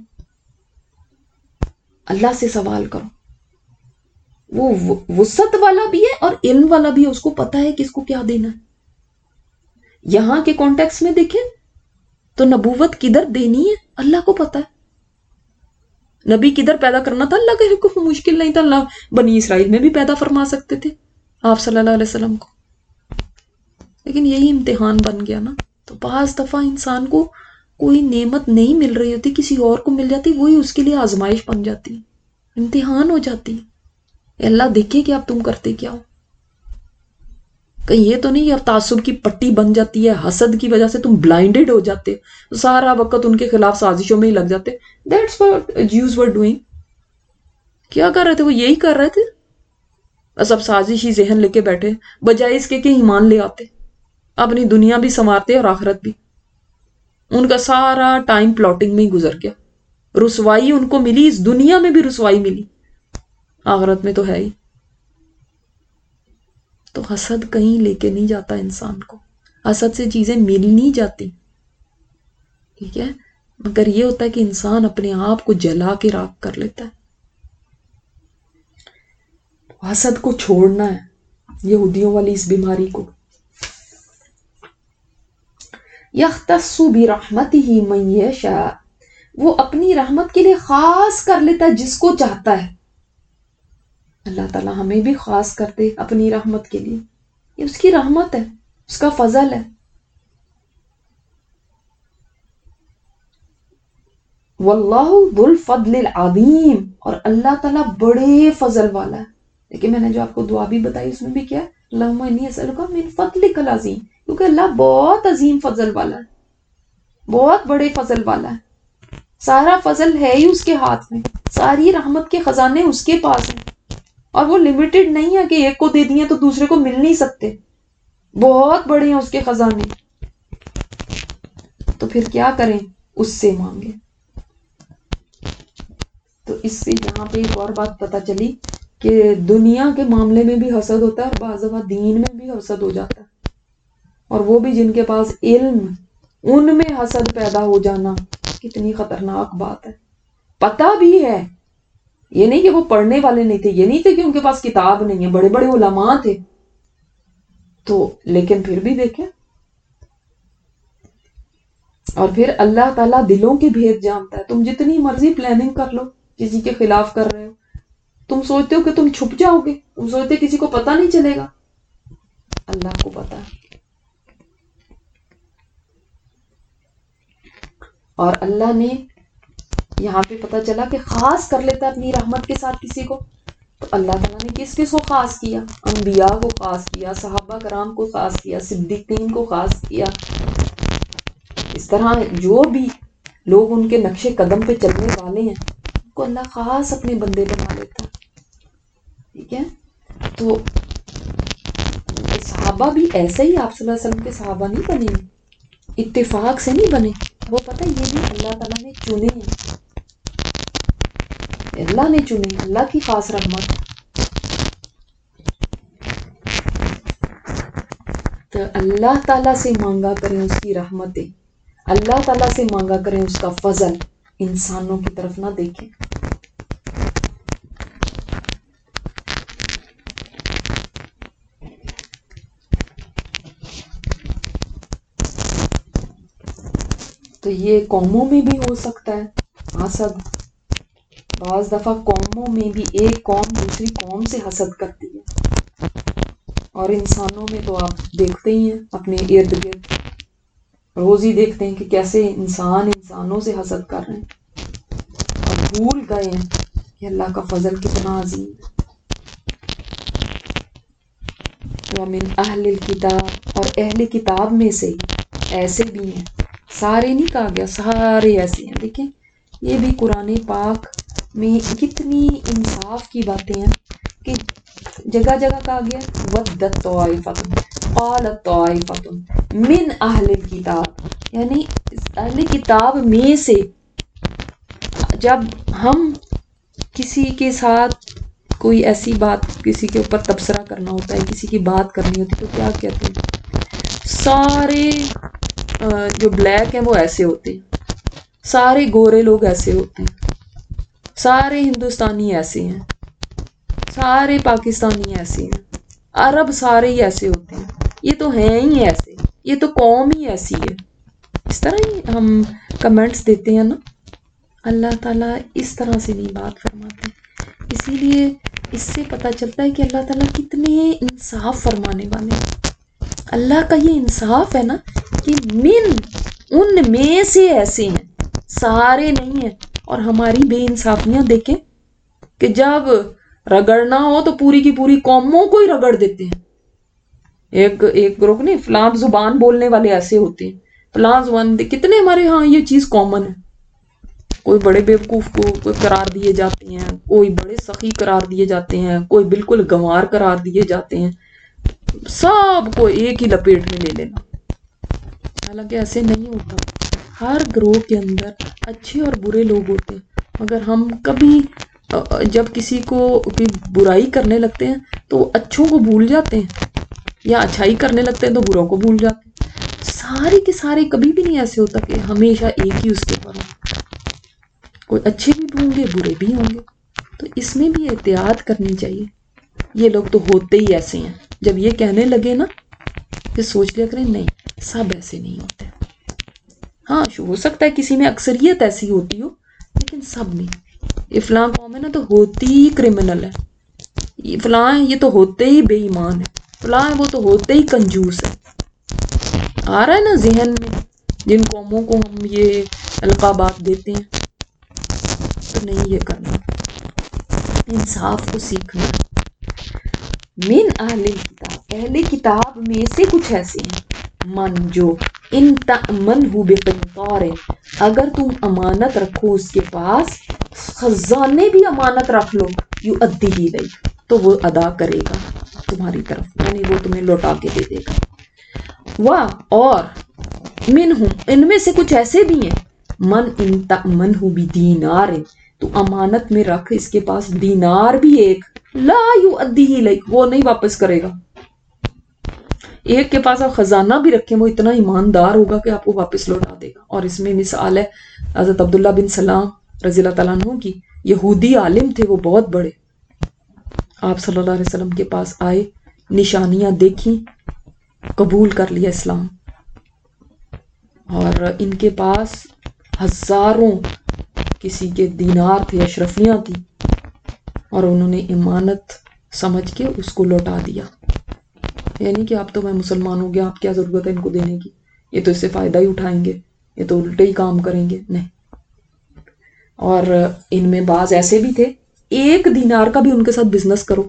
A: اللہ سے سوال کرو، وہ وسعت والا بھی ہے اور علم والا بھی ہے، اس کو پتا ہے کس کو کیا دینا ہے. یہاں کے کانٹیکس میں دیکھیں تو نبوت کدھر دینی ہے اللہ کو پتا ہے. نبی کدھر پیدا کرنا تھا اللہ کے کو مشکل نہیں تھا، اللہ بنی اسرائیل میں بھی پیدا فرما سکتے تھے آپ صلی اللہ علیہ وسلم کو، لیکن یہی امتحان بن گیا نا. تو بعض دفعہ انسان کو کوئی نعمت نہیں مل رہی ہوتی، کسی اور کو مل جاتی، وہی اس کے لیے آزمائش بن جاتی، امتحان ہو جاتی. اللہ دیکھے کہ اب تم کرتے کیا ہو. کہیں یہ تو نہیں اب تعصب کی پٹی بن جاتی ہے، حسد کی وجہ سے تم بلائنڈڈ ہو جاتے، سارا وقت ان کے خلاف سازشوں میں ہی لگ جاتے. That's what Jews were doing. کیا کر رہے تھے وہ؟ یہی کر رہے تھے، بس اب سازشی ذہن لے کے بیٹھے بجائے اس کے کہ ایمان لے آتے، اپنی دنیا بھی سنوارتے اور آخرت بھی. ان کا سارا ٹائم پلاٹنگ میں ہی گزر گیا. رسوائی ان کو ملی، اس دنیا میں بھی رسوائی ملی، آخرت میں تو ہے ہی. تو حسد کہیں لے کے نہیں جاتا انسان کو، حسد سے چیزیں مل نہیں جاتی، ٹھیک ہے، مگر یہ ہوتا ہے کہ انسان اپنے آپ کو جلا کے راکھ کر لیتا ہے. حسد کو چھوڑنا ہے، یہودیوں والی اس بیماری کو. یختص برحمتہ من یشاء، وہ اپنی رحمت کے لیے خاص کر لیتا ہے جس کو چاہتا ہے. اللہ تعالیٰ ہمیں بھی خاص کر دے اپنی رحمت کے لیے، یہ اس کی رحمت ہے، اس کا فضل ہے. واللہ ذو الفضل العظیم، اور اللہ تعالیٰ بڑے فضل والا ہے. دیکھیں میں نے جو آپ کو دعا بھی بتائی اس میں بھی کیا ہے، اللہم انی اسألک من فضلک العظیم، کیونکہ اللہ بہت عظیم فضل والا ہے، بہت بڑے فضل والا ہے. سارا فضل ہے ہی اس کے ہاتھ میں، ساری رحمت کے خزانے اس کے پاس ہیں، اور وہ لمیٹڈ نہیں ہے کہ ایک کو دے دیے تو دوسرے کو مل نہیں سکتے، بہت بڑے ہیں اس کے خزانے. تو پھر کیا کریں؟ اس سے مانگیں. تو اس سے یہاں پہ ایک اور بات پتہ چلی کہ دنیا کے معاملے میں بھی حسد ہوتا ہے، اور بعض دفعہ دین میں بھی حسد ہو جاتا ہے، اور وہ بھی جن کے پاس علم، ان میں حسد پیدا ہو جانا کتنی خطرناک بات ہے. پتہ بھی ہے، یہ نہیں کہ وہ پڑھنے والے نہیں تھے، یہ نہیں تھے کہ ان کے پاس کتاب نہیں ہے، بڑے بڑے علماء تھے، تو لیکن پھر بھی دیکھیں. اور پھر اللہ تعالیٰ دلوں کے بھید جانتا ہے. تم جتنی مرضی پلاننگ کر لو، کسی کے خلاف کر رہے ہو، تم سوچتے ہو کہ تم چھپ جاؤ گے، تم سوچتے کسی کو پتہ نہیں چلے گا، اللہ کو پتہ ہے. اور اللہ نے یہاں پہ پتہ چلا کہ خاص کر لیتا ہے اپنی رحمت کے ساتھ کسی کو. تو اللہ تعالیٰ نے کس کس کو خاص کیا؟ انبیاء کو خاص کیا، صحابہ کرام کو خاص کیا، صدیقین کو خاص کیا. اس طرح جو بھی لوگ ان کے نقش قدم پہ چلنے والے ہیں ان کو اللہ خاص اپنے بندے بنا لیتا، ٹھیک ہے. تو صحابہ بھی ایسے ہی آپ صلی اللہ علیہ وسلم کے صحابہ نہیں بنے، اتفاق سے نہیں بنے، وہ پتہ یہ بھی اللہ تعالیٰ نے چنے ہیں، اللہ نے چنے، اللہ کی خاص رحمت. تو اللہ تعالیٰ سے مانگا کریں اس کی رحمتیں، اللہ تعالیٰ سے مانگا کریں اس کا فضل، انسانوں کی طرف نہ دیکھیں. تو یہ قوموں میں بھی ہو سکتا ہے حسد. بعض دفعہ قوموں میں بھی ایک قوم دوسری قوم سے حسد کرتی ہے، اور انسانوں میں تو آپ دیکھتے ہی ہیں اپنے ارد گرد، روز ہی دیکھتے ہیں کہ کیسے انسان انسانوں سے حسد کر رہے ہیں اور بھول گئے ہیں کہ اللہ کا فضل کتنا عظیم ہے. وَمِنْ أَهْلِ الْكِتَابِ، اور اہل کتاب میں سے ایسے بھی ہیں، سارے نہیں کہا گیا، سارے ایسے ہیں. دیکھیں یہ بھی قرآن پاک میں کتنی انصاف کی باتیں ہیں کہ جگہ جگہ کہا گیا وَدَّتْ طَائِفَةٌ قَالَتْ طَائِفَةٌ مِنْ أَهْلِ الْكِتَابِ، یعنی اہل کتاب میں سے. جب ہم کسی کے ساتھ کوئی ایسی بات، کسی کے اوپر تبصرہ کرنا ہوتا ہے، کسی کی بات کرنی ہوتی ہے، تو کیا کہتے ہیں؟ سارے جو بلیک ہیں وہ ایسے ہوتے ہیں، سارے گورے لوگ ایسے ہوتے ہیں، سارے ہندوستانی ایسے ہیں، سارے پاکستانی ایسے ہیں، عرب سارے ہی ایسے ہوتے ہیں، یہ تو ہیں ہی ایسے، یہ تو قوم ہی ایسی ہے. اس طرح ہی ہم کمنٹس دیتے ہیں نا. اللہ تعالیٰ اس طرح سے نہیں بات فرماتے. اسی لیے اس سے پتہ چلتا ہے کہ اللہ تعالیٰ کتنے انصاف فرمانے والے ہیں. اللہ کا یہ انصاف ہے نا کہ من ان میں سے ایسے ہیں، سارے نہیں ہیں. اور ہماری بے انصافیاں دیکھیں کہ جب رگڑنا ہو تو پوری کی پوری قوموں کو ہی رگڑ دیتے ہیں. ایک ایک گروپ نہیں، فلاں زبان بولنے والے ایسے ہوتے ہیں، فلاں زبان، کتنے ہمارے ہاں یہ چیز کامن ہے. کوئی بڑے بیوقوف کو قرار دیے جاتے ہیں، کوئی بڑے سخی قرار دیے جاتے ہیں، کوئی بالکل گنوار قرار دیے جاتے ہیں، سب کو ایک ہی لپیٹ میں لے لینا. حالانکہ ایسے نہیں ہوتا. ہر گروہ کے اندر اچھے اور برے لوگ ہوتے ہیں، مگر ہم کبھی جب کسی کو کوئی برائی کرنے لگتے ہیں تو اچھوں کو بھول جاتے ہیں، یا اچھائی کرنے لگتے ہیں تو بروں کو بھول جاتے ہیں. سارے کے سارے کبھی بھی نہیں ایسے ہوتا کہ ہمیشہ ایک ہی اس کے پر ہو. کوئی اچھے بھی ہوں گے، برے بھی ہوں گے. تو اس میں بھی احتیاط کرنی چاہیے. یہ لوگ تو ہوتے ہی ایسے ہیں. جب یہ کہنے لگے نا پھر سوچ لیا کریں نہیں، سب ایسے نہیں ہوتے. ہاں ہو سکتا ہے کسی میں اکثریت ایسی ہوتی ہو، لیکن سب نہیں. یہ فلاں قوم ہے نا تو ہوتی ہی کرمنل ہے، یہ فلاں یہ تو ہوتے ہی بے ایمان ہے، فلاں وہ تو ہوتے ہی کنجوس ہے. آ رہا ہے نا ذہن میں جن قوموں کو ہم یہ القابات دیتے ہیں. تو نہیں یہ کرنا، انصاف کو سیکھنا. من اہل کتاب، اہل کتاب میں سے کچھ ایسے ہیں، من جو ان تأمن ہو بقنطار، اگر تم امانت رکھو اس کے پاس، خزانے بھی امانت رکھ لو، یو ادی ہی لئی، تو وہ ادا کرے گا تمہاری طرف، یعنی وہ تمہیں لوٹا کے دے دے گا. واہ، اور منہم ان میں سے کچھ ایسے بھی ہیں، من ان تأمن ہو بدینار، تو امانت میں رکھ اس کے پاس دینار بھی ایک، لا یو ادی ہی لئی، وہ نہیں واپس کرے گا. ایک کے پاس آپ خزانہ بھی رکھیں، وہ اتنا ایماندار ہوگا کہ آپ کو واپس لوٹا دے گا. اور اس میں مثال ہے حضرت عبداللہ بن سلام رضی اللہ تعالیٰ عنہ کی. یہودی عالم تھے وہ بہت بڑے، آپ صلی اللہ علیہ وسلم کے پاس آئے، نشانیاں دیکھیں، قبول کر لیا اسلام. اور ان کے پاس ہزاروں کسی کے دینار تھے، اشرفیاں تھی، اور انہوں نے امانت سمجھ کے اس کو لوٹا دیا. یعنی کہ اب تو میں مسلمان ہو گیا، آپ کیا ضرورت ہے ان کو دینے کی، یہ تو اس سے فائدہ ہی اٹھائیں گے، یہ تو الٹے ہی کام کریں گے. نہیں. اور ان میں بعض ایسے بھی تھے، ایک دینار کا بھی ان کے ساتھ بزنس کرو،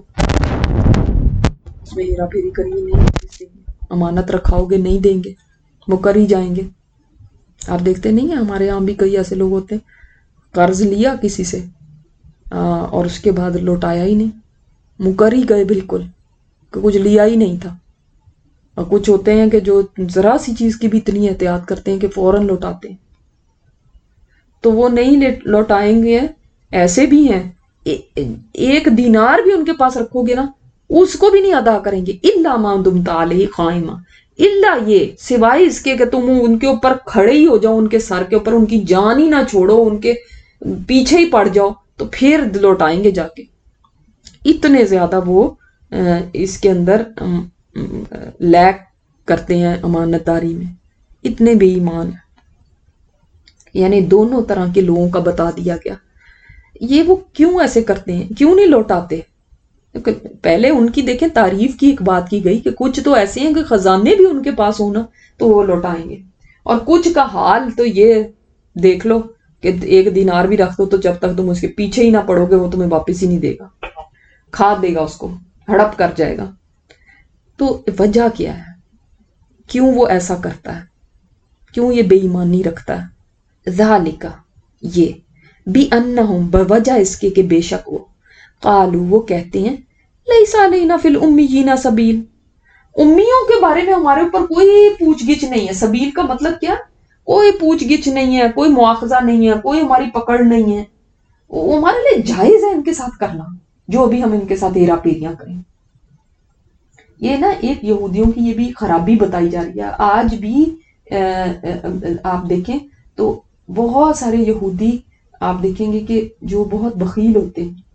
A: اس میں ہیرا پھیری کریے، نہیں امانت رکھاؤ گے نہیں دیں گے، وہ کر ہی جائیں گے. آپ دیکھتے نہیں ہیں ہمارے یہاں بھی کئی ایسے لوگ ہوتے ہیں، قرض لیا کسی سے اور اس کے بعد لوٹایا ہی نہیں، مکر ہی گئے بالکل کہ کچھ لیا ہی نہیں تھا. اور کچھ ہوتے ہیں کہ جو ذرا سی چیز کی بھی اتنی احتیاط کرتے ہیں کہ فوراً لوٹاتے ہیں. تو وہ نہیں لوٹائیں گے. ایسے بھی ہیں ایک دینار بھی ان کے پاس رکھو گے نا اس کو بھی نہیں ادا کریں گے. الا ما دمت علیہ قائما، الا یہ سوائے اس کے کہ تم ان کے اوپر کھڑے ہی ہو جاؤ، ان کے سر کے اوپر ان کی جان ہی نہ چھوڑو، ان کے پیچھے ہی پڑ جاؤ، تو پھر لوٹائیں گے جا کے. اتنے زیادہ وہ اس کے اندر لیک کرتے ہیں امانت داری میں، اتنے بے ایمان. یعنی دونوں طرح کے لوگوں کا بتا دیا گیا. یہ وہ کیوں ایسے کرتے ہیں، کیوں نہیں لوٹاتے؟ پہلے ان کی دیکھیں تعریف کی ایک بات کی گئی کہ کچھ تو ایسے ہیں کہ خزانے بھی ان کے پاس ہونا تو وہ لوٹائیں گے، اور کچھ کا حال تو یہ دیکھ لو کہ ایک دینار بھی رکھ دو تو جب تک تم اس کے پیچھے ہی نہ پڑو گے وہ تمہیں واپس ہی نہیں دے گا، کھا دے گا، اس کو ہڑپ کر جائے گا. تو وجہ کیا ہے، کیوں وہ ایسا کرتا ہے، کیوں یہ بے ایمانی رکھتا ہے؟ ذالکا یہ، بی انہم بوجہ اس کے کہ بے شک وہ، قالو وہ کہتے ہیں، لیس علینا فی الامیین سبیل، امیوں کے بارے میں ہمارے اوپر کوئی پوچھ گچھ نہیں ہے. سبیل کا مطلب کیا؟ کوئی پوچھ گچھ نہیں ہے، کوئی مواخذہ نہیں ہے، کوئی ہماری پکڑ نہیں ہے. وہ ہمارے لیے جائز ہے ان کے ساتھ کرنا جو ابھی ہم ان کے ساتھ ہیرا پھیریاں کریں. یہ نا ایک یہودیوں کی یہ بھی خرابی بتائی جا رہی ہے. آج بھی آپ دیکھیں تو بہت سارے یہودی آپ دیکھیں گے کہ جو بہت بخیل ہوتے ہیں،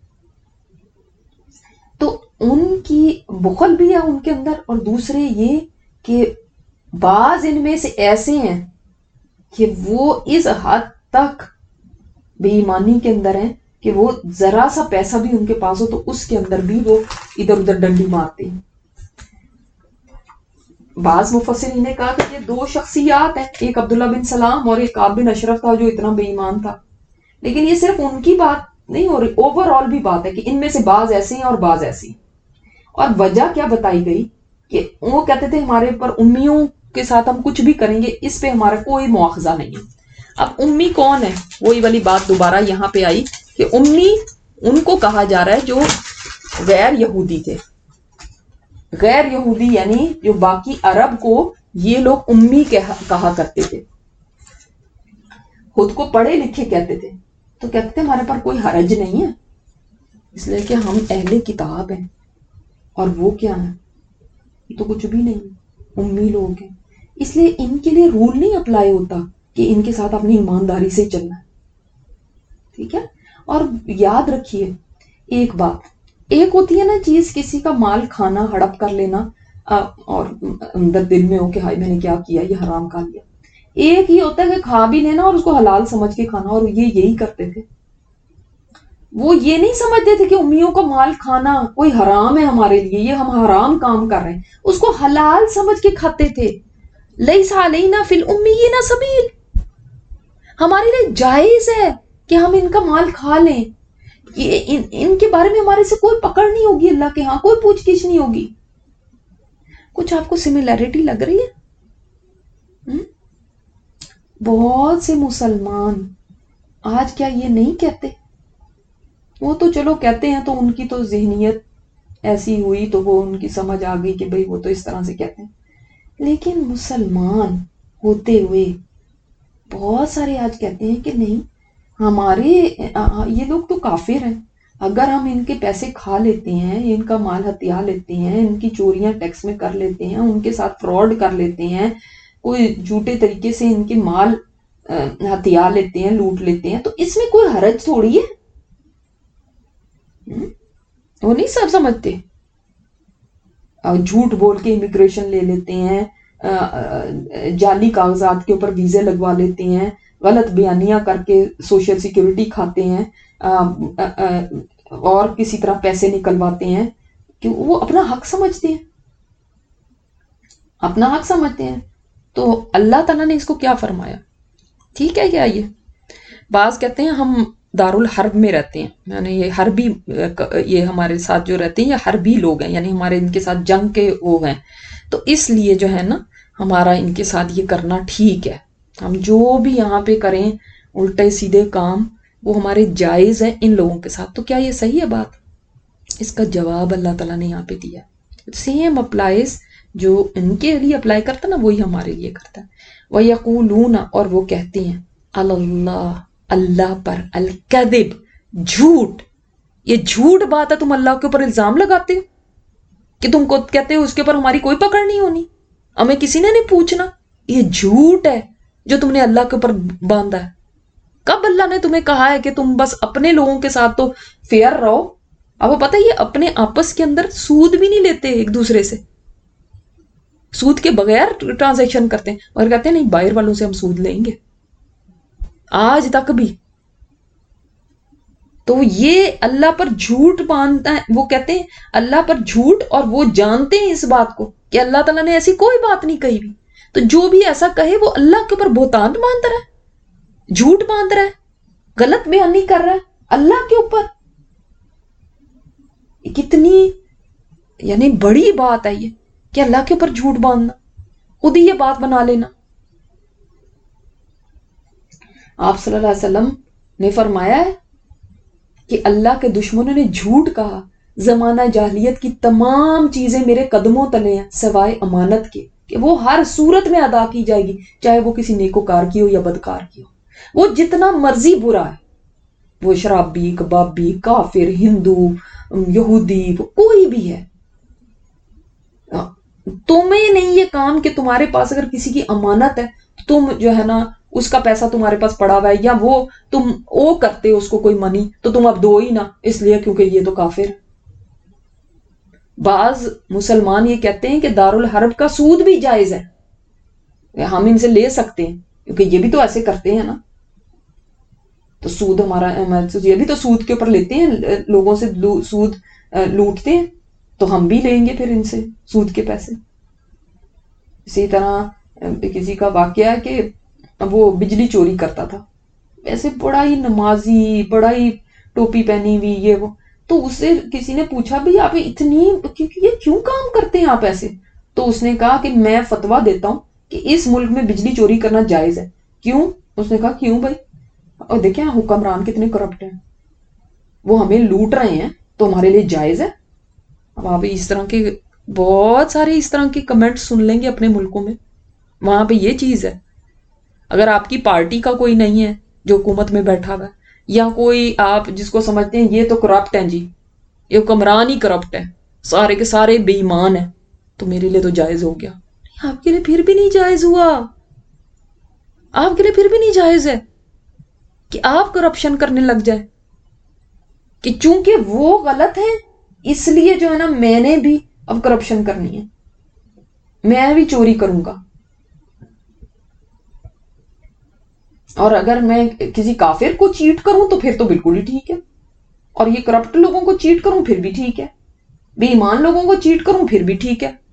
A: تو ان کی بخل بھی ہے ان کے اندر، اور دوسرے یہ کہ بعض ان میں سے ایسے ہیں کہ وہ اس حد تک بے ایمانی کے اندر ہیں کہ وہ ذرا سا پیسہ بھی ان کے پاس ہو تو اس کے اندر بھی وہ ادھر ادھر ڈنڈی مارتے ہیں. بعض مفسرین نے کہا کہ یہ دو شخصیات ہیں، ایک عبداللہ بن سلام اور ایک کعب بن اشرف تھا جو اتنا بے ایمان تھا. لیکن یہ صرف ان کی بات نہیں ہو رہی، اوور آل بھی بات ہے کہ ان میں سے بعض ایسے ہیں اور بعض ایسے ہیں. اور وجہ کیا بتائی گئی کہ وہ کہتے تھے ہمارے پر امیوں کے ساتھ ہم کچھ بھی کریں گے، اس پہ ہمارا کوئی مواخذہ نہیں ہے. اب امی کون ہے؟ وہی والی بات دوبارہ یہاں پہ آئی کہ امی ان کو کہا جا رہا ہے جو غیر یہودی تھے. غیر یہودی یعنی جو باقی عرب کو یہ لوگ امی کہا کرتے تھے، خود کو پڑھے لکھے کہتے تھے. تو کہتے تھے ہمارے پر کوئی حرج نہیں ہے اس لیے کہ ہم اہل کتاب ہیں، اور وہ کیا ہے؟ یہ تو کچھ بھی نہیں، امی لوگ ہیں. اس لیے ان کے لیے رول نہیں اپلائی ہوتا کہ ان کے ساتھ اپنی ایمانداری سے چلنا ہے. ٹھیک ہے. اور یاد رکھیے ایک بات، ایک ہوتی ہے نا چیز کسی کا مال کھانا، ہڑپ کر لینا اور اندر دل میں ہو کہ ہائے میں نے کیا کیا، یہ حرام کھا لیا. ایک ہی ہوتا ہے کہ کھا بھی لینا اور اس کو حلال سمجھ کے کھانا، اور یہ یہی کرتے تھے. وہ یہ نہیں سمجھتے تھے کہ امیوں کا مال کھانا کوئی حرام ہے ہمارے لیے، یہ ہم حرام کام کر رہے ہیں، اس کو حلال سمجھ کے کھاتے تھے. لیس علینا فی الامیین سبیل، ہمارے لیے جائز ہے کہ ہم ان کا مال کھا لیں، یہ ان, ان کے بارے میں ہمارے سے کوئی پکڑ نہیں ہوگی، اللہ کے ہاں کوئی پوچھ گچھ نہیں ہوگی. کچھ آپ کو سملیرٹی لگ رہی ہے؟ بہت سے مسلمان آج کیا یہ نہیں کہتے؟ وہ تو چلو کہتے ہیں تو ان کی تو ذہنیت ایسی ہوئی تو وہ ان کی سمجھ آ گئی کہ بھئی وہ تو اس طرح سے کہتے ہیں. لیکن مسلمان ہوتے ہوئے بہت سارے آج کہتے ہیں کہ نہیں، ہمارے یہ لوگ تو کافر ہیں، اگر ہم ان کے پیسے کھا لیتے ہیں، ان کا مال ہتھیا لیتے ہیں، ان کی چوریاں ٹیکس میں کر لیتے ہیں، ان کے ساتھ فراڈ کر لیتے ہیں، کوئی جھوٹے طریقے سے ان کے مال ہتھیا لیتے ہیں، لوٹ لیتے ہیں، تو اس میں کوئی حرج تھوڑی ہے. وہ نہیں سب سمجھتے. جھوٹ بول کے امیگریشن لے لیتے ہیں، جعلی کاغذات کے اوپر ویزے لگوا لیتے ہیں، غلط بیانیاں کر کے سوشل سیکیورٹی کھاتے ہیں، اور کسی طرح پیسے نکلواتے ہیں کہ وہ اپنا حق سمجھتے ہیں، اپنا حق سمجھتے ہیں. تو اللہ تعالیٰ نے اس کو کیا فرمایا؟ ٹھیک ہے کیا؟ یہ بعض کہتے ہیں ہم دارالحرب میں رہتے ہیں، یعنی یہ حربی، یہ ہمارے ساتھ جو رہتے ہیں یہ حربی لوگ ہیں، یعنی ہمارے ان کے ساتھ جنگ کے وہ ہیں، تو اس لیے جو ہے نا ہمارا ان کے ساتھ یہ کرنا ٹھیک ہے. ہم جو بھی یہاں پہ کریں الٹے سیدھے کام وہ ہمارے جائز ہیں ان لوگوں کے ساتھ. تو کیا یہ صحیح ہے بات؟ اس کا جواب اللہ تعالیٰ نے یہاں پہ دیا. سیم اپلائز، جو ان کے لیے اپلائی کرتا نا وہی ہمارے لیے کرتا ہے. وَيَقُولُونَ، اور وہ کہتے ہیں، اللہ، اللہ پر، الکذب، جھوٹ. یہ جھوٹ بات ہے، تم اللہ کے اوپر الزام لگاتے ہو کہ تم کو کہتے ہو اس کے اوپر ہماری کوئی پکڑ نہیں ہونی، ہمیں کسی نے نہیں پوچھنا. یہ جھوٹ ہے جو تم نے اللہ کے اوپر باندھا ہے. کب اللہ نے تمہیں کہا ہے کہ تم بس اپنے لوگوں کے ساتھ تو فیئر رہو؟ اب وہ پتہ ہے یہ اپنے آپس کے اندر سود بھی نہیں لیتے ایک دوسرے سے، سود کے بغیر ٹرانزیکشن کرتے ہیں، اور کہتے ہیں نہیں باہر والوں سے ہم سود لیں گے، آج تک بھی. تو یہ اللہ پر جھوٹ باندھتا ہے، وہ کہتے ہیں اللہ پر جھوٹ، اور وہ جانتے ہیں اس بات کو کہ اللہ تعالیٰ نے ایسی کوئی بات نہیں کہی بھی. تو جو بھی ایسا کہے وہ اللہ کے اوپر بہتان باندھ رہا ہے، جھوٹ باندھ رہا ہے، غلط بیانی کر رہا ہے اللہ کے اوپر. کتنی یعنی بڑی بات ہے یہ کہ اللہ کے اوپر جھوٹ باندھنا، خود ہی یہ بات بنا لینا. آپ صلی اللہ علیہ وسلم نے فرمایا ہے کہ اللہ کے دشمنوں نے جھوٹ کہا، زمانہ جاہلیت کی تمام چیزیں میرے قدموں تلے ہیں سوائے امانت کے، کہ وہ ہر صورت میں ادا کی جائے گی، چاہے وہ کسی نیکوکار کی ہو یا بدکار کی ہو، وہ جتنا مرضی برا ہے. وہ شرابی، کبابی، کافر، ہندو، یہودی، کوئی بھی ہے، تمہیں نہیں یہ کام کہ تمہارے پاس اگر کسی کی امانت ہے تم جو ہے نا اس کا پیسہ تمہارے پاس پڑا ہوا ہے یا وہ تم او کرتے اس کو کوئی منی تو تم اب دو ہی نہ، اس لیے کیونکہ یہ تو کافر ہے۔ بعض مسلمان یہ کہتے ہیں کہ دارالحرب کا سود بھی جائز ہے، ہم ان سے لے سکتے ہیں کیونکہ یہ بھی تو ایسے کرتے ہیں نا، تو سود ہمارا یہ بھی تو سود کے اوپر لیتے ہیں، لوگوں سے سود لوٹتے ہیں، تو ہم بھی لیں گے پھر ان سے سود کے پیسے۔ اسی طرح کسی کا واقعہ ہے کہ وہ بجلی چوری کرتا تھا، ایسے بڑا ہی نمازی، بڑا ہی ٹوپی پہنی ہوئی یہ وہ، تو اس سے کسی نے پوچھا بھی آپ اتنی یہ کیوں کام کرتے ہیں آپ ایسے؟ تو اس نے کہا کہ میں فتویٰ دیتا ہوں کہ اس ملک میں بجلی چوری کرنا جائز ہے۔ کیوں؟ اس نے کہا کیوں بھائی، اور دیکھیں حکمران کتنے کرپٹ ہیں، وہ ہمیں لوٹ رہے ہیں تو ہمارے لیے جائز ہے۔ اب آپ اس طرح کے بہت سارے اس طرح کے کمنٹ سن لیں گے اپنے ملکوں میں، وہاں پہ یہ چیز ہے۔ اگر آپ کی پارٹی کا کوئی نہیں ہے جو حکومت میں بیٹھا ہوا ہے، یا کوئی آپ جس کو سمجھتے ہیں یہ تو کرپٹ ہیں جی، یہ حکمران ہی کرپٹ ہے، سارے کے سارے بے ایمان ہیں، تو میرے لیے تو جائز ہو گیا۔ آپ کے لیے پھر بھی نہیں جائز ہوا، آپ کے لیے پھر بھی نہیں جائز ہے کہ آپ کرپشن کرنے لگ جائے، کہ چونکہ وہ غلط ہے اس لیے جو ہے نا میں نے بھی اب کرپشن کرنی ہے، میں بھی چوری کروں گا۔ اور اگر میں کسی کافر کو چیٹ کروں تو پھر تو بالکل ہی ٹھیک ہے، اور یہ کرپٹ لوگوں کو چیٹ کروں پھر بھی ٹھیک ہے، بے ایمان لوگوں کو چیٹ کروں پھر بھی ٹھیک ہے۔